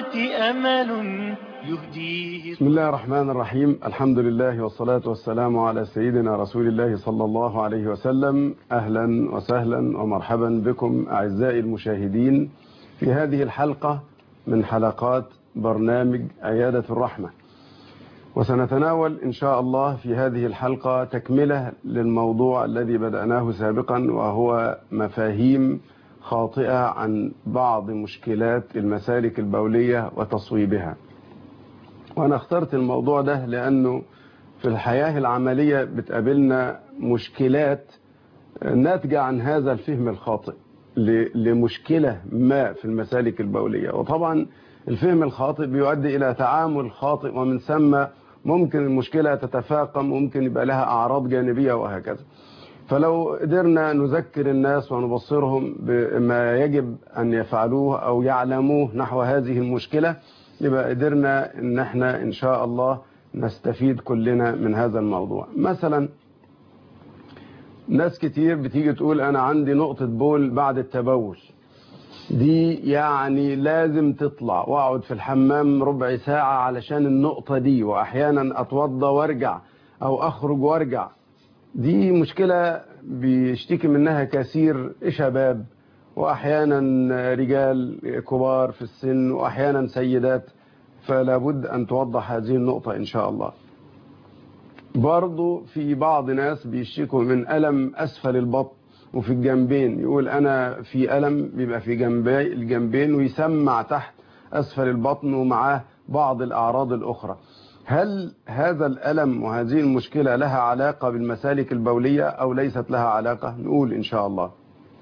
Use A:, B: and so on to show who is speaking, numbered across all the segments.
A: أمل يهديه.
B: بسم الله الرحمن الرحيم. الحمد لله والصلاة والسلام على سيدنا رسول الله صلى الله عليه وسلم. أهلا وسهلا ومرحبا بكم أعزائي المشاهدين في هذه الحلقة من حلقات برنامج عيادة الرحمة، وسنتناول إن شاء الله في هذه الحلقة تكملة للموضوع الذي بدأناه سابقا، وهو مفاهيم خاطئة عن بعض مشكلات المسالك البولية وتصويبها. وأنا اخترت الموضوع ده لأنه في الحياة العملية بتقابلنا مشكلات ناتجة عن هذا الفهم الخاطئ لمشكلة ما في المسالك البولية، وطبعا الفهم الخاطئ بيؤدي إلى تعامل خاطئ، ومن ثم ممكن المشكلة تتفاقم، ممكن يبقى لها أعراض جانبية وهكذا. فلو قدرنا نذكر الناس ونبصرهم بما يجب أن يفعلوه أو يعلموه نحو هذه المشكلة، يبقى قدرنا ان احنا ان شاء الله نستفيد كلنا من هذا الموضوع. مثلا ناس كتير بتيجي تقول انا عندي نقطة بول بعد التبول، دي يعني لازم تطلع واقعد في الحمام ربع ساعة علشان النقطة دي، واحيانا اتوضى وارجع او اخرج وارجع. دي مشكلة بيشتكي منها كثير شباب، واحيانا رجال كبار في السن، واحيانا سيدات، فلا بد أن توضح هذه النقطة إن شاء الله. برضو في بعض ناس بيشتكوا من ألم أسفل البطن وفي الجنبين، يقول أنا في ألم بيبقى في الجنبين ويسمع تحت أسفل البطن ومعاه بعض الأعراض الأخرى. هل هذا الألم وهذه المشكلة لها علاقة بالمسالك البولية أو ليست لها علاقة؟ نقول إن شاء الله.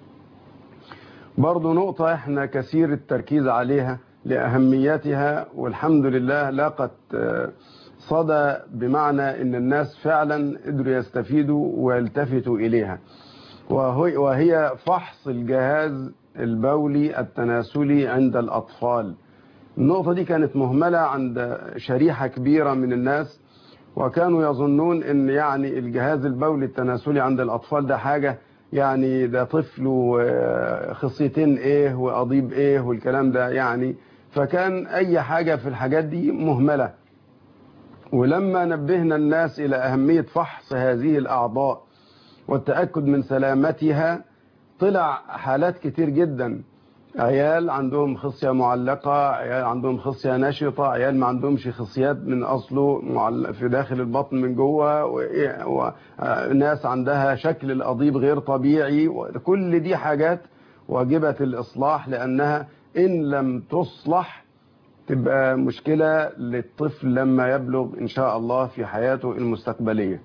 B: برضو نقطة احنا كثير التركيز عليها لأهميتها، والحمد لله لاقت صدى، بمعنى ان الناس فعلا قدروا يستفيدوا ويلتفتوا إليها، وهي فحص الجهاز البولي التناسلي عند الأطفال. النقطة دي كانت مهملة عند شريحة كبيرة من الناس، وكانوا يظنون ان يعني الجهاز البولي التناسلي عند الأطفال ده حاجة يعني ده طفل وخصيتين ايه وقضيب ايه والكلام ده يعني، فكان اي حاجة في الحاجات دي مهملة. ولما نبهنا الناس الى اهمية فحص هذه الاعضاء والتأكد من سلامتها، طلع حالات كتير جدا، عيال عندهم خصية معلقة، عيال عندهم خصية نشطة، عيال ما عندهمش خصيات من أصله في داخل البطن من جوه، وناس عندها شكل القضيب غير طبيعي. وكل دي حاجات واجبة الإصلاح، لأنها إن لم تصلح تبقى مشكلة للطفل لما يبلغ إن شاء الله في حياته المستقبلية.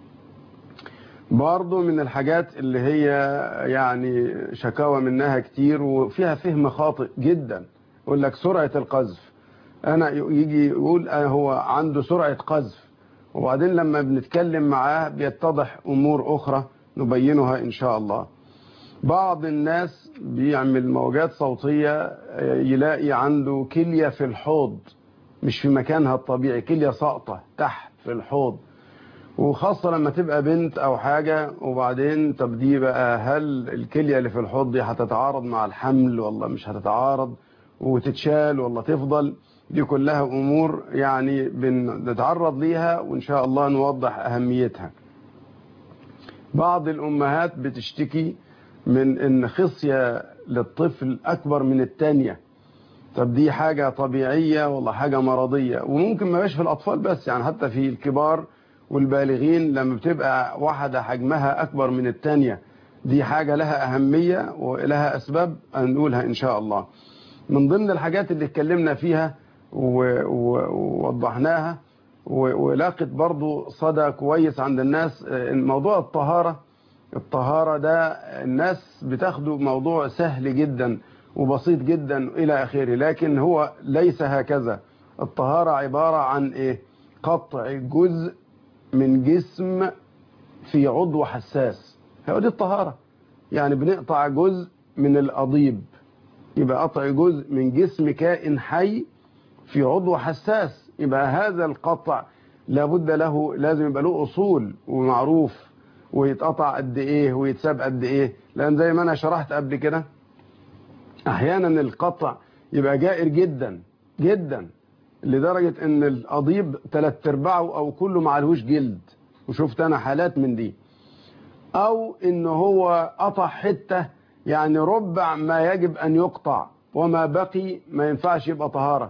B: برضو من الحاجات اللي هي يعني شكاوى منها كتير وفيها فهم خاطئ جدا، يقول لك سرعة القذف. أنا يجي يقول هو عنده سرعة قذف، وبعدين لما بنتكلم معاه بيتضح أمور أخرى نبينها إن شاء الله. بعض الناس بيعمل موجات صوتية يلاقي عنده كلية في الحوض مش في مكانها الطبيعي، كلية ساقطة تحت في الحوض، وخاصة لما تبقى بنت أو حاجة. وبعدين طب دي بقى هل الكلية اللي في الحوض دي هتتعارض مع الحمل ولا مش هتتعارض، وتتشال ولا تفضل؟ دي كلها أمور يعني بنتعرض ليها وإن شاء الله نوضح أهميتها. بعض الأمهات بتشتكي من إن خصية للطفل أكبر من التانية. طب دي حاجة طبيعية ولا حاجة مرضية؟ وممكن ما يبقاش في الأطفال بس، يعني حتى في الكبار والبالغين لما بتبقى واحدة حجمها أكبر من التانية، دي حاجة لها أهمية ولها أسباب هنقولها إن شاء الله. من ضمن الحاجات اللي اتكلمنا فيها ووضحناها ولاقت برضو صدى كويس عند الناس موضوع الطهارة ده الناس بتاخده موضوع سهل جدا وبسيط جدا إلى آخره، لكن هو ليس هكذا. الطهارة عبارة عن إيه؟ قطع جزء من جسم في عضو حساس، هو دي الطهارة. يعني بنقطع جزء من القضيب، يبقى قطع جزء من جسم كائن حي في عضو حساس. يبقى هذا القطع لابد له، لازم يبقى له أصول ومعروف، ويتقطع قد إيه ويتساب قد إيه، لأن زي ما أنا شرحت قبل كده أحيانا القطع يبقى جائر جدا جدا، لدرجة ان القضيب 3/4 او كله معلهوش جلد، وشفت انا حالات من دي. او ان هو قطع حتة يعني ربع ما يجب ان يقطع، وما بقي ما ينفعش يبقى طهارة.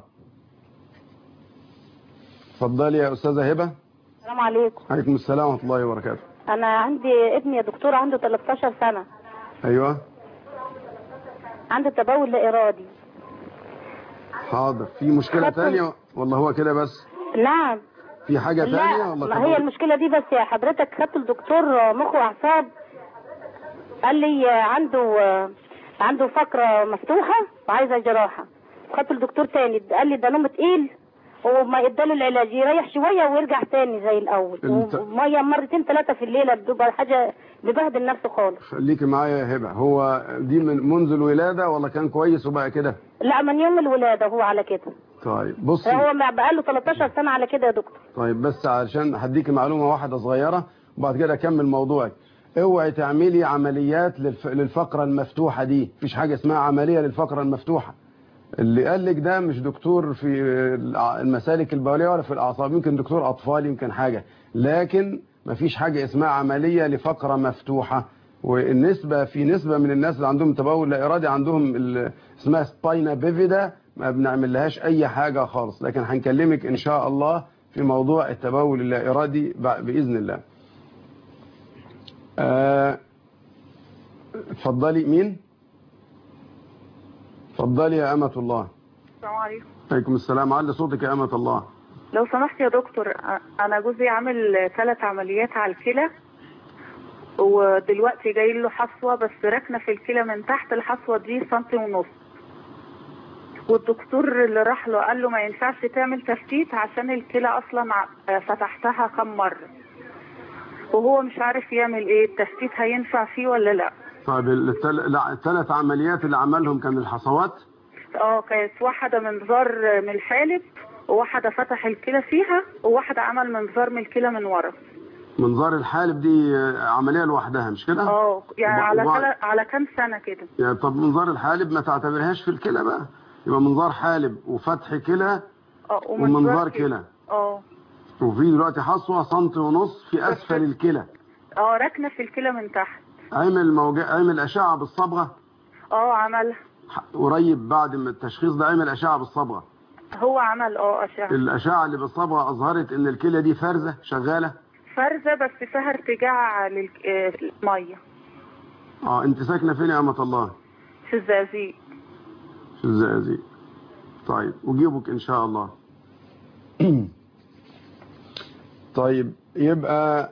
B: اتفضلي يا استاذة هبة.
C: السلام عليكم.
B: عليكم السلام ورحمة الله وبركاته.
C: انا عندي ابني يا دكتور عنده 13 سنة.
B: ايوه.
C: عنده تبول لا ارادي.
B: حاضر. في مشكلة تانية ولا هو كده بس؟
C: نعم.
B: في حاجة تانية ولا
C: ما هي المشكلة دي بس يا حضرتك. خدت الدكتور مخ واعصاب، قال لي عنده فقرة مفتوحة وعايزة جراحة. خدت الدكتور تاني قال لي ده نوم تقيل، وما اداله العلاج يريح شوية ويرجع تاني زي الاول. ومية مرتين 3 في الليلة، بتبقى حاجة ببهدل نفسه خالص.
B: خليكي معايا يا هبة. هو دي منذ الولادة ولا كان كويس وبقى كده؟
C: لا، من يوم الولادة هو على كده.
B: طيب بصي،
C: هو بقاله 13 سنة على كده يا دكتور.
B: طيب بس علشان هديكي معلومة واحدة صغيرة وبعد كده اكمل موضوعك. اوعي تعملي عمليات للفقرة المفتوحة دي. مفيش حاجة اسمها عملية للفقرة المفتوحة. اللي قال لك ده مش دكتور في المسالك البولية ولا في الأعصاب، يمكن دكتور أطفال، يمكن حاجة، لكن مفيش حاجة اسمها عملية لفقرة مفتوحة. والنسبة في نسبة من الناس اللي عندهم تبول لا إرادي عندهم اسمها سباينا بيفيدا، ما بنعمل لهاش أي حاجة خالص. لكن هنكلمك إن شاء الله في موضوع التبول اللا إرادي بإذن الله. اتفضلي. مين؟ اتفضلي يا أمة الله.
D: السلام عليكم.
B: عليكم السلام. علي صوتك يا أمة الله.
D: لو سمحت يا دكتور، أنا جوزي عامل 3 عمليات على الكلى، ودلوقتي جاي له حصوة بس راكنة في الكلى من تحت. الحصوة دي 1.5 سم، والدكتور اللي راح له قال له ما ينفعش تعمل تفتيت عشان الكلى أصلا فتحتها كم مرة، وهو مش عارف يعمل ايه. التفتيت هينفع فيه ولا لا؟
B: طيب ال3 عمليات اللي عملهم كان الحصوات؟
D: كانت واحدة منظار من الحالب، وواحدة فتح الكلى فيها، وواحدة عمل منظار من الكلى من ورا.
B: منظار الحالب دي عملية لوحدها مش كده؟
D: يعني على كام سنة كده.
B: يعني طب منظار الحالب ما تعتبرهاش في الكلى بقى، يبقى منظار حالب وفتح كلى ومنظار كلى. وفي دلوقتي حصوة 1.5 سم في أسفل الكلى.
D: راكنة في الكلى من تحت.
B: عمل أشعة بالصبغة؟
D: عملها
B: قريب بعد ما التشخيص ده. عمل أشعة بالصبغة؟
D: هو عمل أشعة.
B: الأشعة اللي بالصبغة أظهرت إن الكلى دي فارزة شغالة؟
D: فارزة بس فيها ارتجاع للمية.
B: أنت ساكنة فين يا أمة الله؟
D: في الزقازيق.
B: في الزقازيق. طيب وجيبك إن شاء الله. طيب يبقى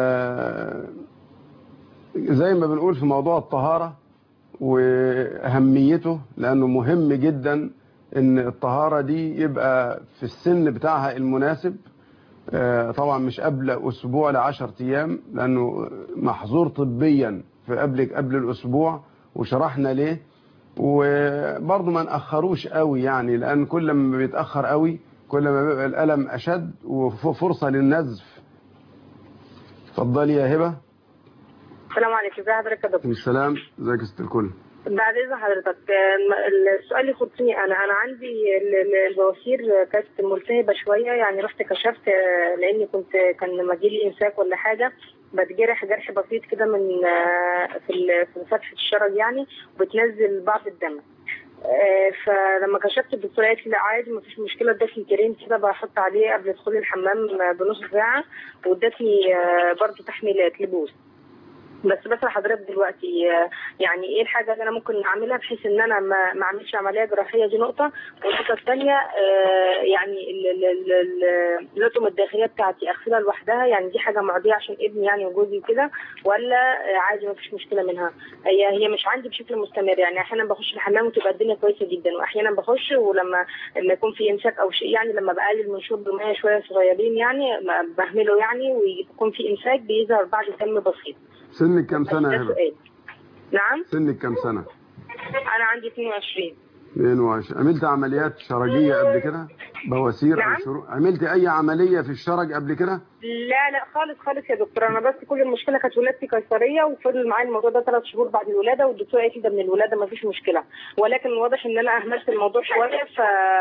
B: زي ما بنقول في موضوع الطهارة وأهميته، لأنه مهم جدا إن الطهارة دي يبقى في السن بتاعها المناسب. طبعا مش قبل أسبوع ل10 أيام، لأنه محظور طبيا في قبل الأسبوع، وشرحنا ليه. وبرضه ما نأخروش قوي يعني، لأن كل ما بيتأخر قوي كل ما بيبقى الألم أشد وفرصة للنزف. اتفضلي يا هبة.
E: السلام عليكم. ازي حضرتك يا دكتور؟
B: السلام. ازيك يا ست الكل؟
E: بعد اذن حضرتك، السؤال يخصني انا عندي البواسير كانت ملتهبه شويه، يعني رحت كشفت لاني كان لما جالي امساك ولا حاجه بتجرح جرح بسيط كده من في فتحه الشرج يعني، وبتنزل بعض الدم. فلما كشفت الدكتوره قالت لي لا عادي مفيش مشكله، ادتني كريم كده بحط عليه قبل دخول الحمام بنص ساعه، وادتني برضه تحميلات لبوس. بس بسأل حضرتك دلوقتي يعني ايه الحاجه اللي انا ممكن اعملها بحيث ان انا ما اعملش عمليه جراحيه؟ دي نقطه. والنقطه الثانيه يعني اللطم الداخليه بتاعتي اغسلها لوحدها، يعني دي حاجه معديه عشان ابني يعني وجوزي وكده، ولا عادي ما فيش مشكله منها؟ هي مش عندي بشكل مستمر، يعني احيانا بخش الحمام وتبقى الدنيا كويسه جدا، واحيانا بخش ولما يكون في امساك او شيء يعني لما بقلل من شرب الميه شويه صغيرين يعني بهمله يعني ويكون في امساك بيظهر بعد دم بسيط.
B: سنك كم سنة يا هبة؟
E: نعم؟
B: سنك كم سنة؟
E: أنا عندي 22.
B: 22. عملت عمليات شرجية قبل كده؟ بواسير
E: نعم؟
B: أو شروق؟ عملت أي عملية في الشرج قبل كده؟
E: لا خالص يا دكتور. أنا بس كل المشكلة كانت ولادتي قيصرية، وفضل معايا الموضوع ده 3 شهور بعد الولادة، والدكتور قالت لي ده من الولادة ما فيش مشكلة، ولكن واضح إن أنا أهملت الموضوع شوية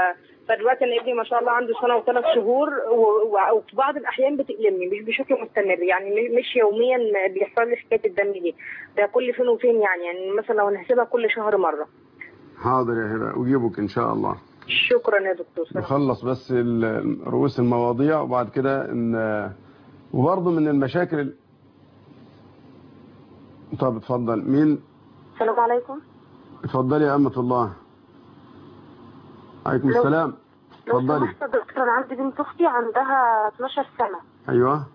E: فدلوقتي انا ابني ما شاء الله عنده سنه وثلاث شهور وفي بعض الاحيان بتألمني مش بشكل مستمر، يعني مش يوميا بيحصل لي حكايه الدم دي، ده كل فين وفين يعني مثلا لو نحسبها كل شهر مره.
B: حاضر يا هبه اجيبك ان شاء الله.
E: شكرا يا دكتور.
B: نخلص بس رؤوس المواضيع وبعد كده وبرضه من المشاكل. طب اتفضل. مين؟
C: السلام عليكم.
B: اتفضلي يا أمة الله. عليكم السلام. اتفضلي.
C: لو سمحت يا دكتور، انا عندي بنت اختي عندها 12 سنه.
B: ايوه.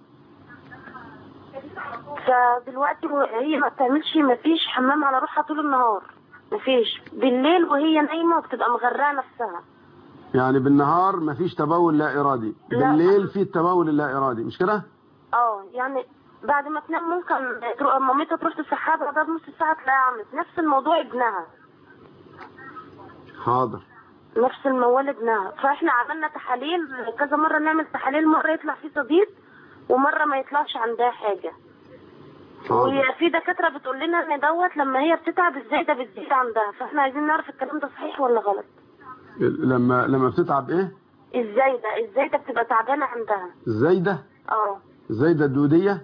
C: فدلوقتي هي ما بتعملش، ما فيش حمام على روحها طول النهار، ما فيش بالليل وهي نايمه وبتبقى مغرقه نفسها.
B: يعني بالنهار ما فيش تبول لا ارادي، بالليل في التبول اللا ارادي، مش كده؟
C: يعني بعد ما تنام ممكن مامتها تروح تصحيها بعد نص ساعه تلاقيها عملت نفس الموضوع ابنها.
B: حاضر.
C: نفس الموال ابنها. فاحنا عملنا تحاليل كذا مره، نعمل تحاليل، مره يطلع فيه صديد ومره ما يطلعش عندها حاجه. وفي دكاتره بتقول لنا ان دوت لما هي بتتعب الزايده بتزيد عندها، فاحنا عايزين نعرف الكلام ده صحيح ولا غلط.
B: لما بتتعب ايه؟
C: الزايده بتبقى تعبانه عندها.
B: الزايده؟ الزايده الدوديه؟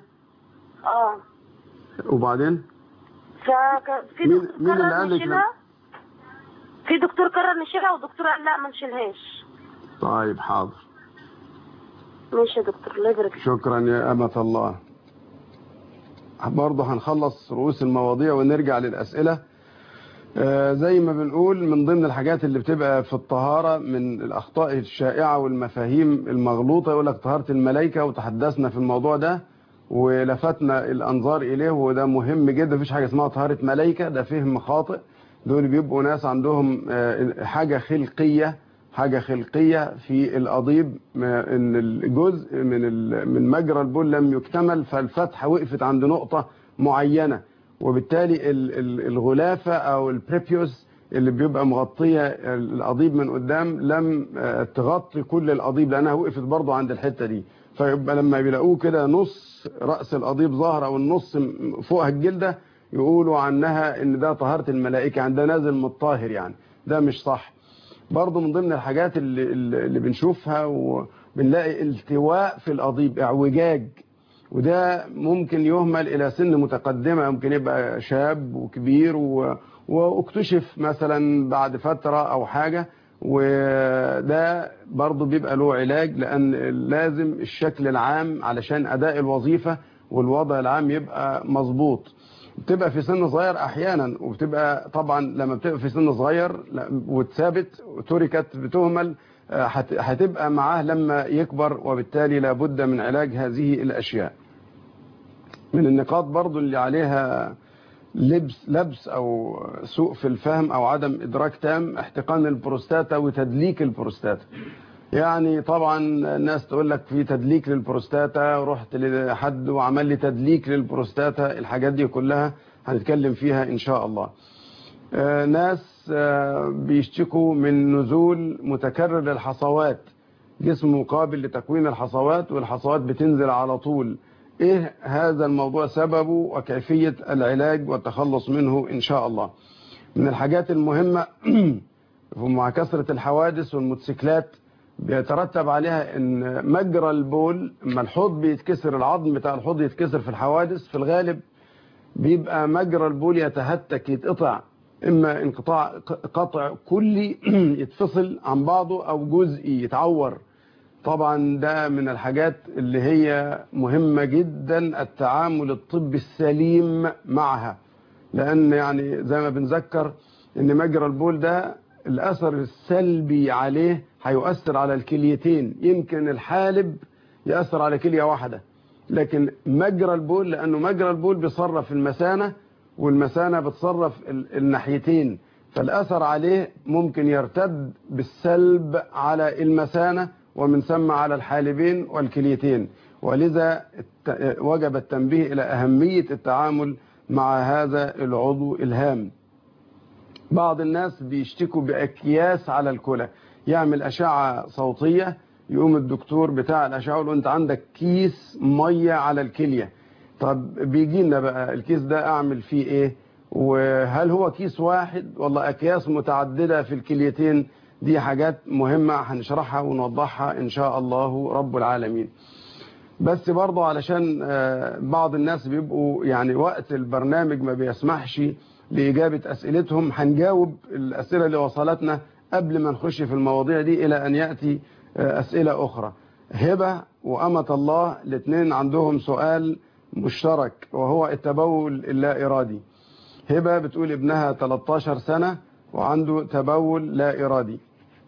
B: وبعدين؟
C: ففي
B: مين اللي قال لك؟
C: في دكتور قرر نشيلها ودكتور قال لا ما نشيلهاش.
B: طيب حاضر.
C: ماشي يا دكتور، الله يبارك فيك.
B: شكرا يا أمة الله. برضه هنخلص رؤوس المواضيع ونرجع للأسئلة. زي ما بنقول من ضمن الحاجات اللي بتبقى في الطهارة من الأخطاء الشائعة والمفاهيم المغلوطة، يقول لك طهارة الملائكة، وتحدثنا في الموضوع ده ولفتنا الأنظار إليه، وده مهم جدا. مفيش حاجة اسمها طهارة ملائكة، ده فهم خاطئ. دول بيبقوا ناس عندهم حاجة خلقية في القضيب، ان الجزء من مجرى البول لم يكتمل، فالفتحة وقفت عند نقطة معينة، وبالتالي الغلافة او البريبيوس اللي بيبقى مغطية القضيب من قدام لم تغطي كل القضيب لانها وقفت برضو عند الحتة دي. فيبقى لما بيلاقوه كده نص رأس القضيب ظاهر او النص فوقها الجلدة، يقولوا عنها ان ده طهارة الملائكة، عند نازل متطاهر، يعني ده مش صح. برضو من ضمن الحاجات اللي بنشوفها وبنلاقي التواء في القضيب، اعوجاج، وده ممكن يهمل الى سن متقدمة، ممكن يبقى شاب وكبير واكتشف مثلا بعد فترة او حاجة، وده برضو بيبقى له علاج، لان لازم الشكل العام علشان اداء الوظيفة والوضع العام يبقى مظبوط. بتبقى في سن صغير احيانا، وبتبقى طبعا لما بتبقى في سن صغير واتثابت وتركت بتهمل، هتبقى معاه لما يكبر، وبالتالي لابد من علاج هذه الاشياء. من النقاط برضو اللي عليها لبس او سوء في الفهم او عدم ادراك تام، احتقان البروستاتا وتدليك البروستاتا. يعني طبعا الناس تقول لك في تدليك للبروستاتا، ورحت لحد وعمل لي تدليك للبروستاتا، الحاجات دي كلها هنتكلم فيها ان شاء الله. ناس بيشتكوا من نزول متكرر للحصوات، جسم مقابل لتكوين الحصوات والحصوات بتنزل على طول. ايه هذا الموضوع، سببه وكيفية العلاج والتخلص منه ان شاء الله. من الحاجات المهمة مع كثرة الحوادث والموتوسيكلات بيترتب عليها ان مجرى البول، اما الحوض بيتكسر، العظم بتاع الحوض يتكسر في الحوادث، في الغالب بيبقى مجرى البول يتهتك، يتقطع، اما انقطاع قطع كلي يتفصل عن بعضه، او جزئي يتعور. طبعا ده من الحاجات اللي هي مهمة جدا التعامل الطبي السليم معها، لان يعني زي ما بنذكر ان مجرى البول ده الاثر السلبي عليه هيؤثر على الكليتين، يمكن الحالب يأثر على كلية واحدة، لكن مجرى البول، لأنه مجرى البول بيصرف المثانة، والمثانة بتصرف الناحيتين، فالأثر عليه ممكن يرتد بالسلب على المثانة ومن ثم على الحالبين والكليتين. ولذا وجب التنبيه إلى أهمية التعامل مع هذا العضو الهام. بعض الناس بيشتكوا بأكياس على الكلى، يعمل أشعة صوتية، يقوم الدكتور بتاع الأشعة يقول له أنت عندك كيس مية على الكلية. طب بيجي لنا بقى الكيس ده أعمل فيه إيه؟ وهل هو كيس واحد ولا أكياس متعددة في الكليتين؟ دي حاجات مهمة هنشرحها ونوضحها إن شاء الله رب العالمين. بس برضه علشان بعض الناس بيبقوا يعني وقت البرنامج ما بيسمحش لإجابة أسئلتهم، هنجاوب الأسئلة اللي وصلتنا قبل ما نخش في المواضيع دي إلى أن يأتي أسئلة أخرى. هبة وأمة الله الاثنين عندهم سؤال مشترك وهو التبول اللا إرادي. هبة بتقول ابنها 13 سنة وعنده تبول لا إرادي.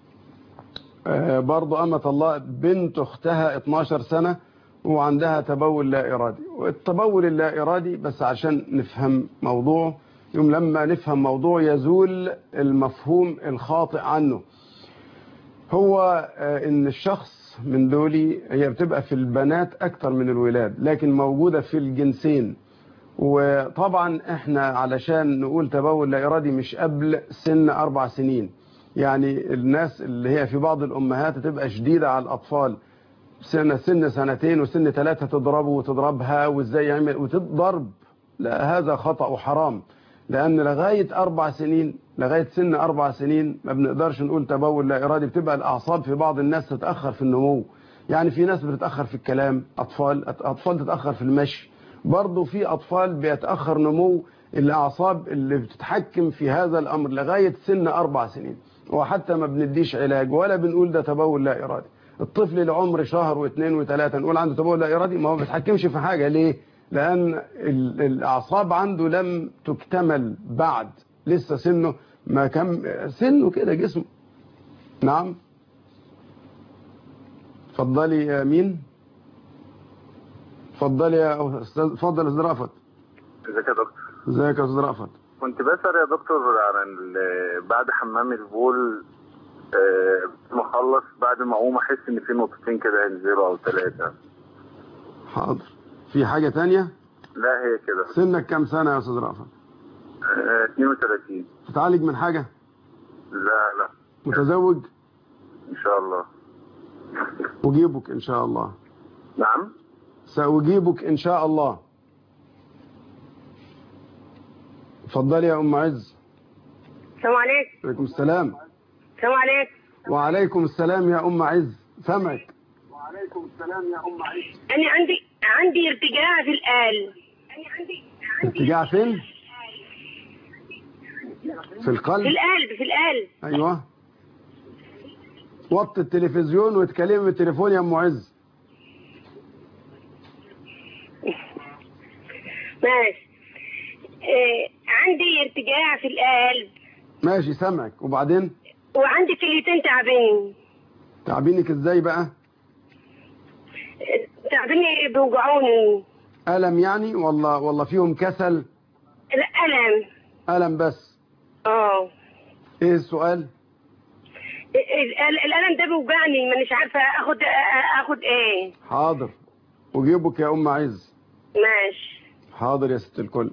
B: برضو أمة الله بنت أختها 12 سنة وعندها تبول لا إرادي. والتبول اللا إرادي بس عشان نفهم موضوع، يوم لما نفهم موضوع يزول المفهوم الخاطئ عنه. هو إن الشخص من دولي هي بتبقى في البنات أكتر من الولاد، لكن موجودة في الجنسين. وطبعا احنا علشان نقول تبول لا إرادي مش قبل سن 4 سنين. يعني الناس اللي هي في بعض الأمهات تبقى شديدة على الأطفال، سن 2 وسن 3 تضربه وتضربها وازاي يعمل وتضرب، لا هذا خطأ وحرام. لأن لغاية 4 سنين، لغاية سن 4 سنين ما بنقدرش نقول تبول لا إرادي. بتبقى الأعصاب في بعض الناس تتأخر في النمو، يعني في ناس بتتأخر في الكلام، أطفال تتأخر في المشي، برضو في أطفال بيتأخر نمو الأعصاب اللي بتتحكم في هذا الأمر لغاية سن 4 سنين. وحتى ما بنديش علاج ولا بنقول ده تبول لا إرادي. الطفل اللي عمره شهر واثنين وثلاثة نقول عنده تبول لا إرادي، ما هو ما بيتحكمش في حاجة. ليه؟ لأن الأعصاب عنده لم تكتمل بعد، لسه سنه ما كم سنه كده جسمه. نعم اتفضلي يا مين؟ اتفضلي يا أستاذ. اتفضل يا أستاذ رأفت.
F: ازيك يا دكتور؟
B: ازيك يا أستاذ رأفت؟
F: كنت بسأل يا دكتور عن بعد حمام البول ما اخلص بعد ما اقوم احس ان في نقطتين كده ينزلوا او 3.
B: حاضر. في حاجة تانية؟
F: لا هي كده.
B: سنك كام سنة يا أستاذ رأفت؟
F: 32.
B: بتعالج من حاجة؟
F: لا.
B: متزوج؟
F: ان شاء الله.
B: أجيبك إن شاء الله.
F: نعم.
B: سأجيبك إن شاء الله. اتفضلي يا أم عز.
E: السلام عليكم.
B: وعليكم السلام.
E: السلام عليكم.
B: وعليكم السلام يا أم عز، سمعك.
F: وعليكم السلام يا ام عيسى.
E: أنا عندي ارتجاع في القلب.
B: ارتجاع فين؟ في القلب؟
E: في القلب.
B: أيوه. وطي التلفزيون واتكلمي من التليفون يا أم عز.
E: ماشي. عندي ارتجاع في القلب.
B: ماشي سمعك. وبعدين؟
E: وعندي كليتين تعبين.
B: تعبينك ازاي بقى؟
E: تعبيني بيوجعوني.
B: ألم يعني ولا فيهم كسل؟
E: لا ألم.
B: ألم بس. ايه السؤال؟
E: الألم ده بيوجعني، مانيش عارفة اخد ايه.
B: حاضر. أجيبك يا أم عز.
E: ماشي.
B: حاضر يا ست الكل.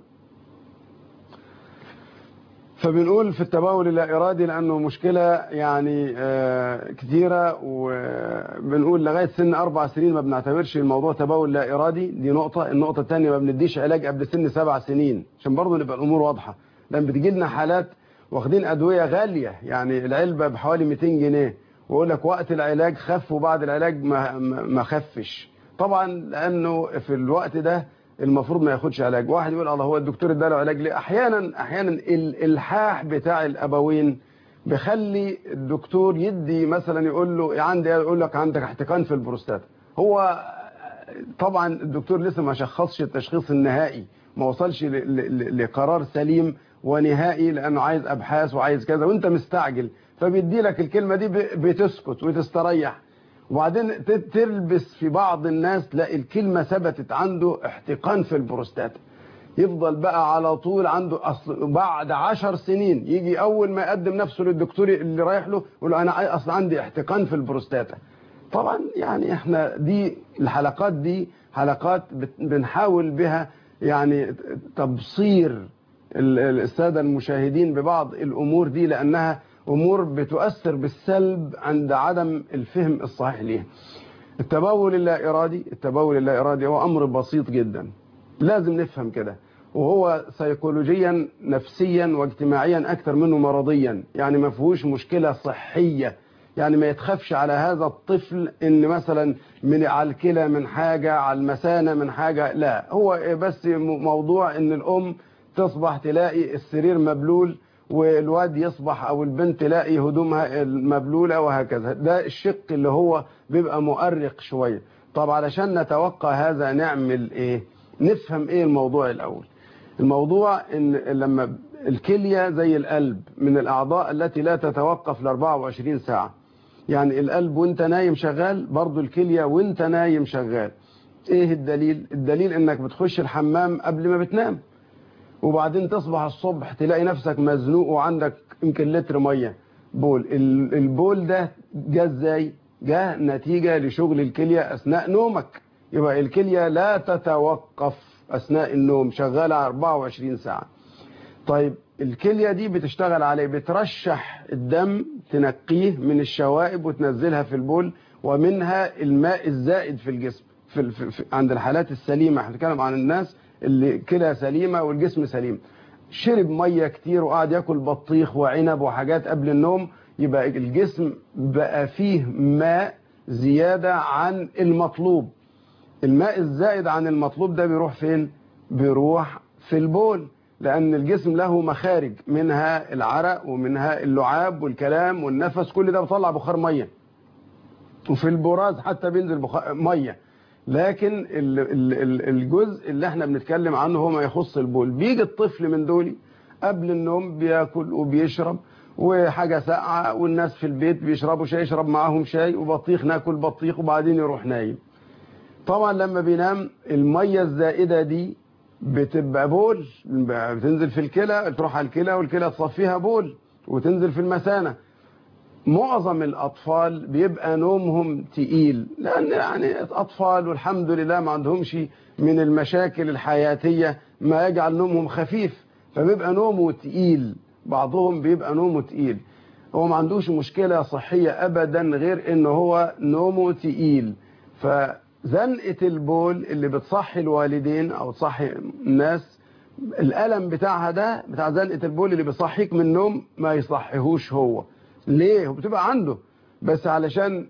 B: فبنقول في التبول اللا إرادي لأنه مشكلة يعني كثيرة، وبنقول لغاية سن 4 سنين ما بنعتبرش الموضوع تبول لا إرادي. دي نقطة. النقطة الثانية ما بنديش علاج قبل سن 7 سنين عشان برضه نبقى الأمور واضحة. لأن بتجي لنا حالات واخدين أدوية غالية، يعني العلبة بحوالي 200 جنيه ويقول لك وقت العلاج خف وبعد العلاج ما خفش. طبعا لأنه في الوقت ده المفروض ما ياخدش علاج. واحد يقول الله هو الدكتور اداله علاج ليه؟ احيانا الالحاح بتاع الابوين بيخلي الدكتور يدي مثلا يقول له يقول لك عندك احتقان في البروستاتا. هو طبعا الدكتور لسه ما شخصش التشخيص النهائي، ما وصلش لقرار سليم ونهائي لانه عايز ابحاث وعايز كذا وانت مستعجل، فبيدي لك الكلمه دي بتسكت وتستريح. وبعدين تلبس في بعض الناس تلاقي الكلمة ثبتت عنده احتقان في البروستاتا، يفضل بقى على طول عنده أصل بعد 10 سنين يجي أول ما يقدم نفسه للدكتور اللي رايح له يقول له أنا أصلا عندي احتقان في البروستاتا. طبعا يعني احنا دي الحلقات دي حلقات بنحاول بها يعني تبصير السادة المشاهدين ببعض الأمور دي، لأنها أمور بتؤثر بالسلب عند عدم الفهم الصحيح ليها. التبول اللا إرادي هو أمر بسيط جدا، لازم نفهم كده. وهو سيكولوجيا نفسيا واجتماعيا أكثر منه مرضيا، يعني ما فيهوش مشكلة صحية. يعني ما يتخافش على هذا الطفل ان مثلا من على الكلى من حاجة، على المثانة من حاجة، لا، هو بس موضوع ان الام تصبح تلاقي السرير مبلول، والواد يصبح او البنت تلاقي هدومها مبلولة وهكذا. ده الشق اللي هو بيبقى مؤرق شوية. طب علشان نتوقع هذا نعمل ايه؟ نفهم ايه الموضوع الاول. الموضوع ان لما الكلية زي القلب من الاعضاء التي لا تتوقف ل 24 ساعة. يعني القلب وانت نايم شغال، برضو الكلية وانت نايم شغال. ايه الدليل؟ الدليل انك بتخش الحمام قبل ما بتنام، وبعدين تصبح الصبح تلاقي نفسك مزنوق وعندك يمكن لتر مية بول. البول ده جه ازاي؟ جه نتيجة لشغل الكلية اثناء نومك. يبقى الكلية لا تتوقف اثناء النوم، شغالة 24 ساعة. طيب الكلية دي بتشتغل عليه، بترشح الدم، تنقيه من الشوائب وتنزلها في البول، ومنها الماء الزائد في الجسم. عند الحالات السليمة، احنا بنتكلم عن الناس اللي كلى سليمة والجسم سليم، شرب مية كتير وقعد ياكل بطيخ وعنب وحاجات قبل النوم، يبقى الجسم بقى فيه ماء زيادة عن المطلوب. الماء الزائد عن المطلوب ده بيروح فين؟ بيروح في البول، لأن الجسم له مخارج، منها العرق ومنها اللعاب والكلام والنفس، كل ده بيطلع بخار مية، وفي البراز حتى بينزل بخار مية. لكن الجزء اللي احنا بنتكلم عنه هو ما يخص البول. بيجي الطفل من دول قبل النوم بياكل وبيشرب وحاجة ساقعة، والناس في البيت بيشربوا شاي، يشرب معاهم شاي وبطيخ، ناكل بطيخ، وبعدين يروح نايم. طبعا لما بينام المية الزائدة دي بتبقى بول، بتنزل في الكلى، تروح على الكلى والكلى تصفيها بول وتنزل في المثانة. معظم الأطفال بيبقى نومهم تقيل، لأن يعني أطفال والحمد لله ما عندهمش من المشاكل الحياتية ما يجعل نومهم خفيف، فبيبقى نومه تقيل. بعضهم بيبقى نومه تقيل، هو ما عندوش مشكلة صحية أبدا غير إنه هو نومه تقيل. فزنقة البول اللي بتصحي الوالدين أو تصحي الناس، الألم بتاعها ده بتاع زنقة البول اللي بيصحيك من النوم ما يصحيهوش هو. ليه؟ هو بتبقى عنده، بس علشان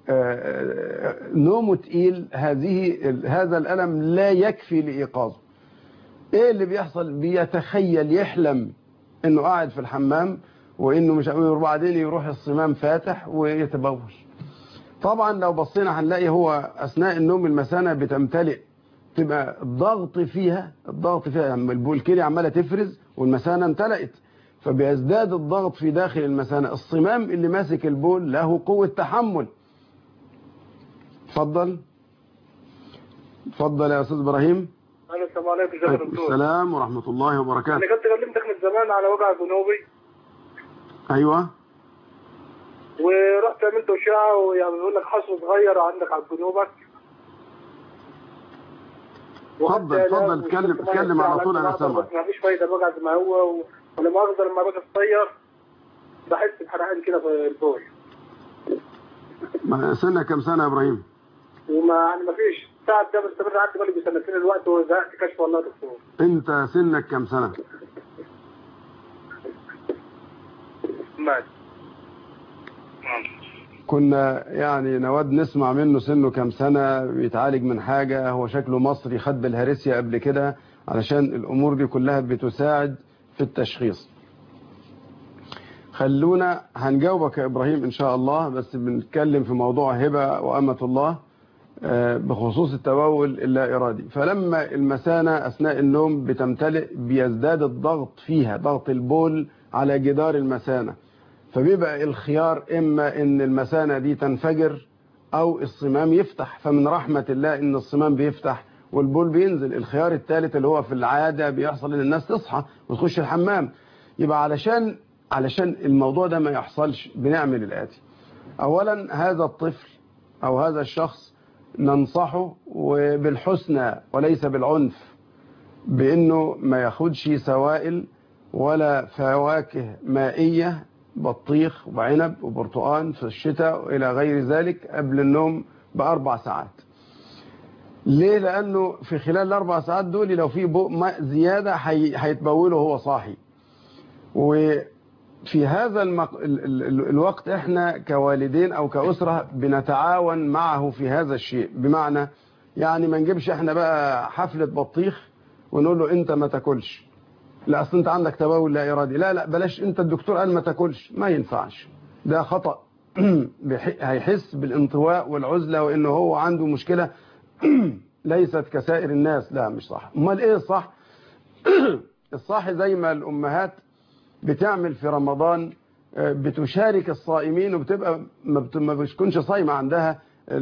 B: نومه تقيل هذا الألم لا يكفي لإيقاظه. ايه اللي بيحصل؟ بيتخيل، يحلم انه قاعد في الحمام وانه مش، وبعدين يروح الصمام فاتح ويتبول. طبعا لو بصينا هنلاقي هو اثناء النوم المثانه بتمتلئ، تبقى الضغط فيها يعني الكلى عماله تفرز والمثانه امتلأت، فبيزداد الضغط في داخل المثانه. الصمام اللي ماسك البول له قوه تحمل. اتفضل يا استاذ ابراهيم.
G: السلام عليكم. ازيك يا دكتور؟
B: السلام ورحمه الله وبركاته.
G: انا كنت كلمتك من زمان على وجع جنوبي.
B: ايوه.
G: ورحت عملت اشعه، ويعني بيقول لك حصوه صغيره عندك على جنوبك.
B: اتفضل اتكلم على طول، انا سامعك.
G: بس ما فيش فايده، الوجع زي ما هو، ولما اقدر لما باجي اصير بحس بحرقان كده في البول.
B: سنك كم سنه يا ابراهيم؟
G: وما يعني ما فيش ساعه ده مستمر عندي بالي بسنتين الوقت، وزهقت كشف والله يا دكتور.
B: انت سنك كم سنه؟ كنا يعني نود نسمع منه سنه كم سنة، بيتعالج من حاجة، هو شكله مصري خد بالهرسيا قبل كده، علشان الأمور دي كلها بتساعد في التشخيص. خلونا هنجاوبك يا إبراهيم إن شاء الله، بس بنتكلم في موضوع هبة وأمة الله بخصوص التبول اللا إرادي. فلما المثانة أثناء النوم بتمتلئ بيزداد الضغط فيها، ضغط البول على جدار المثانة، فبيبقى الخيار إما إن المثانة دي تنفجر أو الصمام يفتح. فمن رحمة الله إن الصمام بيفتح والبول بينزل. الخيار الثالث اللي هو في العادة بيحصل إن الناس تصحى وتخش الحمام. يبقى علشان الموضوع ده ما يحصلش بنعمل الآتي. أولا هذا الطفل أو هذا الشخص ننصحه وبالحسنى وليس بالعنف، بأنه ما ياخدش سوائل ولا فواكه مائية، بطيخ وعنب وبرتقان في الشتاء وإلى غير ذلك قبل النوم ب4 ساعات. ليه؟ لأنه في خلال ال4 ساعات دول لو في بق ماء زيادة هيتبوله وهو صاحي. وفي هذا الوقت احنا كوالدين أو كأسرة بنتعاون معه في هذا الشيء، بمعنى يعني ما نجيبش احنا بقى حفلة بطيخ ونقول له انت ما تاكلش، لا اصل انت عندك تبول لا ارادي، لا بلاش، انت الدكتور قال ما تاكلش، ما ينفعش، ده خطأ. هيحس بالانطواء والعزلة وانه هو عنده مشكلة ليست كسائر الناس، لا مش صح. امال ايه الصح؟ الصح زي ما الامهات بتعمل في رمضان، بتشارك الصائمين وبتبقى ما بتكونش صايمة، عندها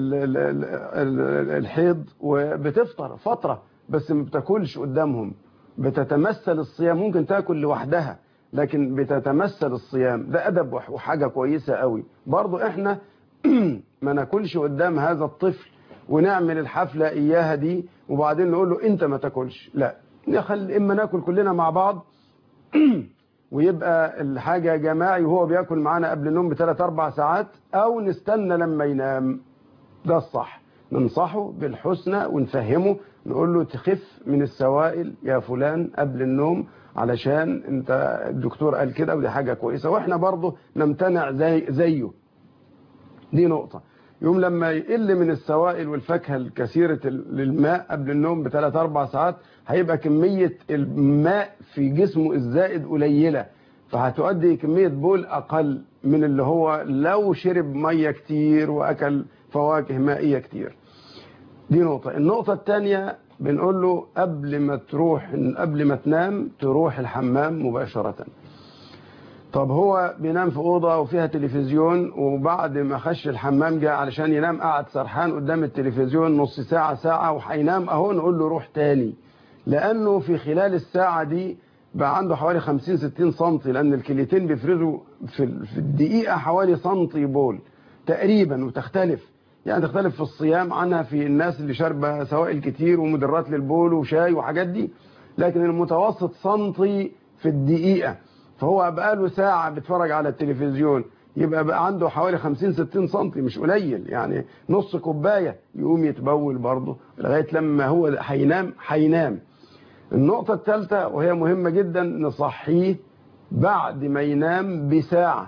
B: الحيض وبتفطر فترة بس ما بتاكلش قدامهم، بتتمثل الصيام، ممكن تاكل لوحدها لكن بتتمثل الصيام، ده أدب وحاجة كويسة قوي. برضو احنا ما ناكلش قدام هذا الطفل ونعمل الحفلة إياها دي وبعدين نقول له انت ما تاكلش، لا، نخلي اما ناكل كلنا مع بعض ويبقى الحاجة جماعي وهو بياكل معانا قبل النوم ب3-4 ساعات، او نستنى لما ينام، ده الصح. ننصحه بالحسنى ونفهمه، نقول له تخف من السوائل يا فلان قبل النوم علشان انت الدكتور قال كده ودي حاجة كويسة، واحنا برضه نمتنع زيه. دي نقطة. يوم لما يقل من السوائل والفاكهة الكثيرة للماء قبل النوم ب3-4 ساعات، هيبقى كمية الماء في جسمه الزائد قليلة، فهتؤدي كمية بول أقل من اللي هو لو شرب مية كتير وأكل فواكه مائية كتير. دي نقطة. النقطة الثانية بنقول له قبل ما تنام تروح الحمام مباشرة. طب هو بينام في أوضة وفيها تلفزيون، وبعد ما خش الحمام جاء علشان ينام قعد سرحان قدام التلفزيون نص ساعة ساعة وهينام اهو، نقول له روح تاني، لأنه في خلال الساعة دي بقى عنده حوالي 50-60 سنتي، لأن الكليتين بيفرزوا في الدقيقة حوالي سنتي بول تقريبا، وتختلف يعني تختلف في الصيام عنها في الناس اللي شاربة سوائل كتير ومدرات للبول وشاي وحاجات دي، لكن المتوسط سنتي في الدقيقة. فهو بقى له ساعة بيتفرج على التلفزيون، يبقى بقى عنده حوالي 50-60 سنتي، مش قليل يعني، نص كوباية يقوم يتبول برضه لغاية لما هو هينام. النقطة الثالثة وهي مهمة جدا، نصحيه بعد ما ينام بساعة،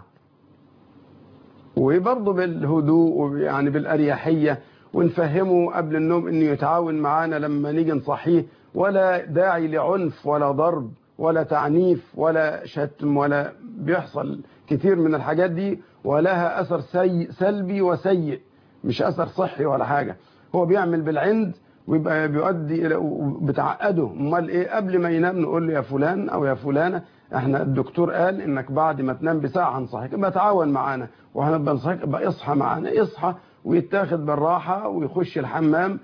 B: وبرضه بالهدوء ويعني بالأريحية، ونفهمه قبل النوم انه يتعاون معانا لما نيجي نصحيه، ولا داعي لعنف ولا ضرب ولا تعنيف ولا شتم، ولا بيحصل كتير من الحاجات دي ولها أثر سلبي وسيء، مش أثر صحي ولا حاجة. هو بيعمل بالعند ويبقى بيؤدي إلى بتعقده. امال ايه؟ قبل ما ينام نقول له يا فلان او يا فلانة، احنا الدكتور قال انك بعد ما تنام بساعة هنصحك، يبقى تعاون معانا وهنبقى نصحك، يبقى اصحى معانا، يصحى ويتاخد بالراحة ويخش الحمام.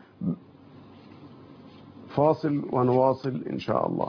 B: فاصل ونواصل ان شاء الله.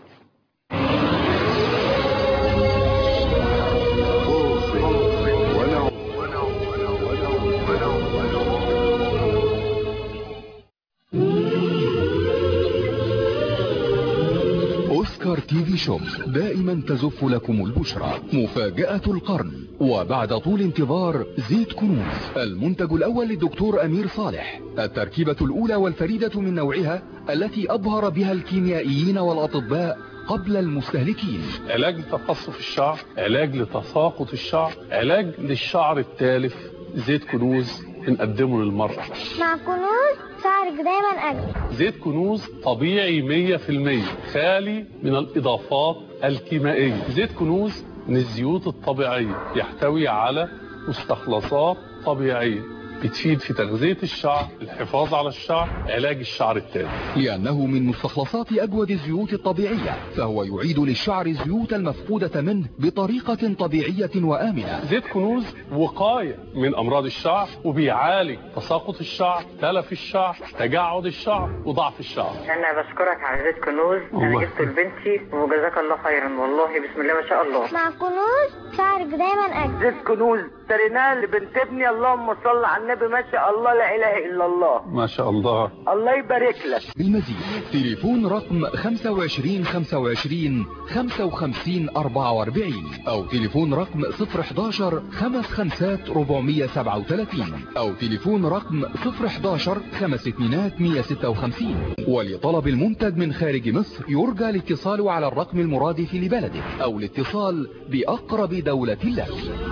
H: أوسكار تي في شوب دائما تزف لكم البشرى، مفاجأة القرن. وبعد طول انتظار، زيت كنوز، المنتج الأول للدكتور أمير صالح، التركيبة الأولى والفريدة من نوعها التي أبهر بها الكيميائيين والأطباء قبل المستهلكين.
I: علاج لتقصف الشعر، علاج لتساقط الشعر، علاج للشعر التالف. زيت كنوز بنقدمه للمرأة.
J: مع كنوز شعرك دايما أجمل.
I: زيت كنوز طبيعي 100%، خالي من الإضافات الكيميائية. زيت كنوز من الزيوت الطبيعية، يحتوي على مستخلصات طبيعية بتفيد في تغذية الشعر، الحفاظ على الشعر، علاج الشعر التالف.
H: لأنه من مستخلصات أجود الزيوت الطبيعية، فهو يعيد للشعر الزيوت المفقودة منه بطريقة طبيعية وآمنة.
I: زيت كنوز وقاية من أمراض الشعر، وبيعالج تساقط الشعر، تلف الشعر، تجعد الشعر، وضعف الشعر.
K: أنا بشكرك على زيت كنوز، أنا جبته لبنتي وجزاك الله خيرا، والله بسم الله ما شاء الله.
J: مع كنوز شعرك دايما أجمل.
L: زيت كنوز اشتريناه لبنت ابني، اللهم صل على النبي ما شاء الله لا اله الا الله.
I: ما شاء الله.
L: الله يبارك لك.
H: المزيد تليفون رقم 25 25 55 44 او تليفون رقم 011 55 437 او تليفون رقم 011 52 156. ولطلب المنتج من خارج مصر يرجى الاتصال على الرقم المرادف لبلدك او الاتصال بأقرب دولة لك.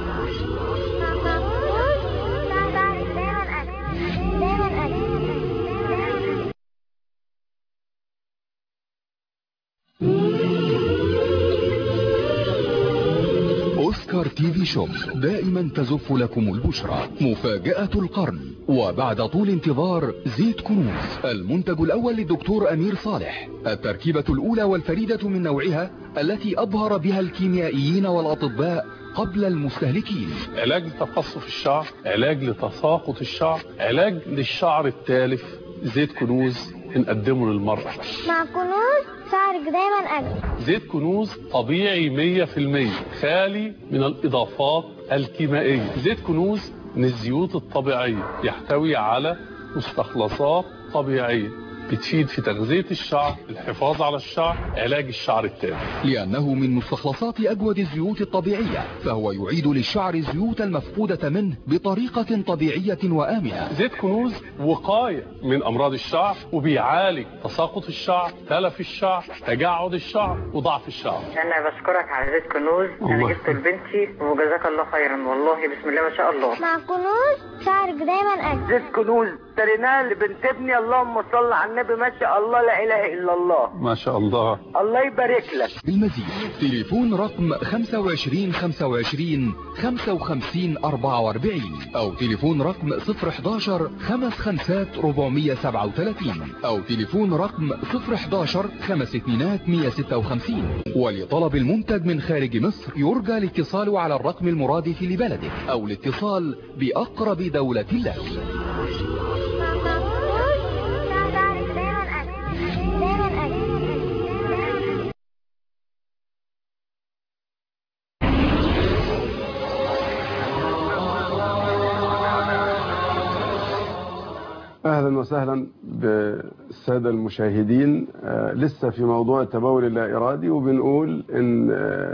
H: أوسكار تي في شوب دائما تزف لكم البشرى مفاجأة القرن. وبعد طول انتظار زيت كنوز المنتج الأول للدكتور أمير صالح، التركيبة الأولى والفريدة من نوعها التي أبهر بها الكيميائيين والأطباء قبل المستهلكين.
I: علاج لتقصف الشعر، علاج لتساقط الشعر، علاج للشعر التالف. زيت كنوز بنقدمه للمرأة.
J: مع كنوز شعرك دايما أجمل.
I: زيت كنوز طبيعي 100%، خالي من الإضافات الكيميائية. زيت كنوز من الزيوت الطبيعية، يحتوي على مستخلصات طبيعية بتفيد في تغذية الشعر، الحفاظ على الشعر، علاج الشعر التالف.
H: لأنه من مستخلصات أجود الزيوت الطبيعية، فهو يعيد للشعر الزيوت المفقودة منه بطريقة طبيعية وآمنة.
I: زيت كنوز وقاية من أمراض الشعر، وبيعالج تساقط الشعر، تلف الشعر، تجعد الشعر، وضعف الشعر.
K: أنا بشكرك على زيت كنوز. أنا جبته لبنتي وجزاك الله خيرا، والله بسم الله ما شاء الله.
J: مع كنوز شعرك دايما أجمل.
L: زيت كنوز اشتريناه لبنت ابني، اللهم صل على النبي ما شاء الله لا اله الا الله.
I: ما شاء الله.
L: الله يبارك لك.
H: بالمزيد تليفون رقم 25 25 55 44 او تليفون رقم 011 55 437 او تليفون رقم 011 52 156. ولطلب المنتج من خارج مصر يرجى الاتصال على الرقم المرادف لبلدك او الاتصال بأقرب دولة لك.
B: أهلا وسهلا بالسادة المشاهدين. لسه في موضوع التبول اللا إرادي، وبنقول إن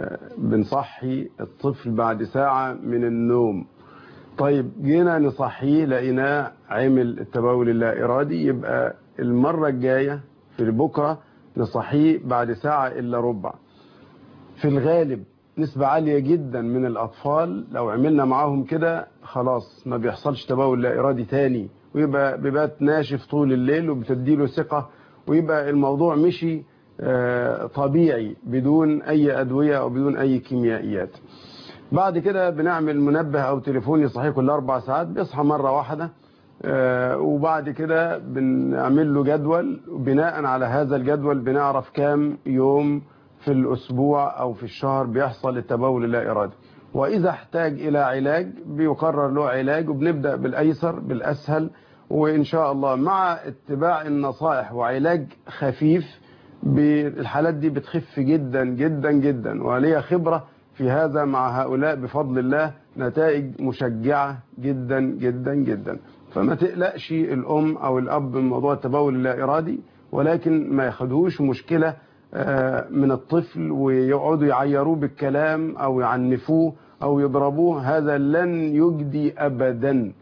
B: بنصحي الطفل بعد ساعة من النوم. طيب جينا نصحيه لقيناه عمل التبول اللا إرادي، يبقى المرة الجاية في بكرة نصحيه بعد ساعة إلا ربع. في الغالب نسبة عالية جدا من الأطفال لو عملنا معاهم كده خلاص ما بيحصلش تبول لا إرادي تاني، ويبقى بيبات ناشف طول الليل وبتديله ثقة، ويبقى الموضوع مشي طبيعي بدون أي أدوية أو بدون أي كيميائيات. بعد كده بنعمل منبه أو تليفون يصحيه كل 4 ساعات، بيصحى مرة واحدة. وبعد كده بنعمل له جدول، وبناء على هذا الجدول بنعرف كام يوم في الأسبوع أو في الشهر بيحصل التبول اللا إرادي. وإذا احتاج إلى علاج بيقرر له علاج، وبنبدأ بالأيسر بالأسهل، وإن شاء الله مع اتباع النصائح وعلاج خفيف بالحالات دي بتخف جدا جدا جدا. وليا خبرة في هذا مع هؤلاء بفضل الله، نتائج مشجعة جدا جدا جدا. فما تقلقش الأم أو الأب من موضوع التبول اللا إرادي، ولكن ما ياخدهوش مشكلة من الطفل ويقعدوا يعيروه بالكلام أو يعنفوه أو يضربوه. هذا لن يجدي أبدا.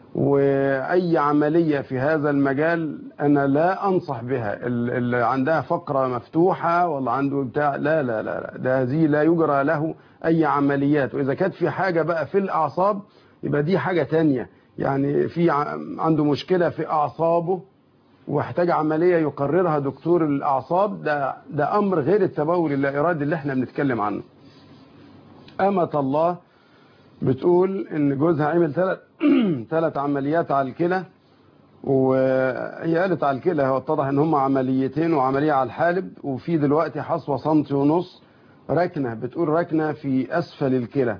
B: وأي عملية في هذا المجال أنا لا أنصح بها. اللي عندها فقرة مفتوحة والله عنده بتاع، لا لا لا، ده هذه لا يجرى له أي عمليات. وإذا كانت في حاجة بقى في الأعصاب يبقى دي حاجة تانية. يعني في عنده مشكلة في أعصابه واحتاج عملية يقررها دكتور الأعصاب، ده أمر غير التبول اللا إرادي اللي احنا بنتكلم عنه. أمة الله بتقول إن جوزها عمل 3 عمليات على الكلى، وهي قالت على الكلى، هو اتضح إن هم عمليتين وعملية على الحالب، وفي دلوقتي حصوة 1.5 سم ركنة، بتقول ركنة في أسفل الكلى.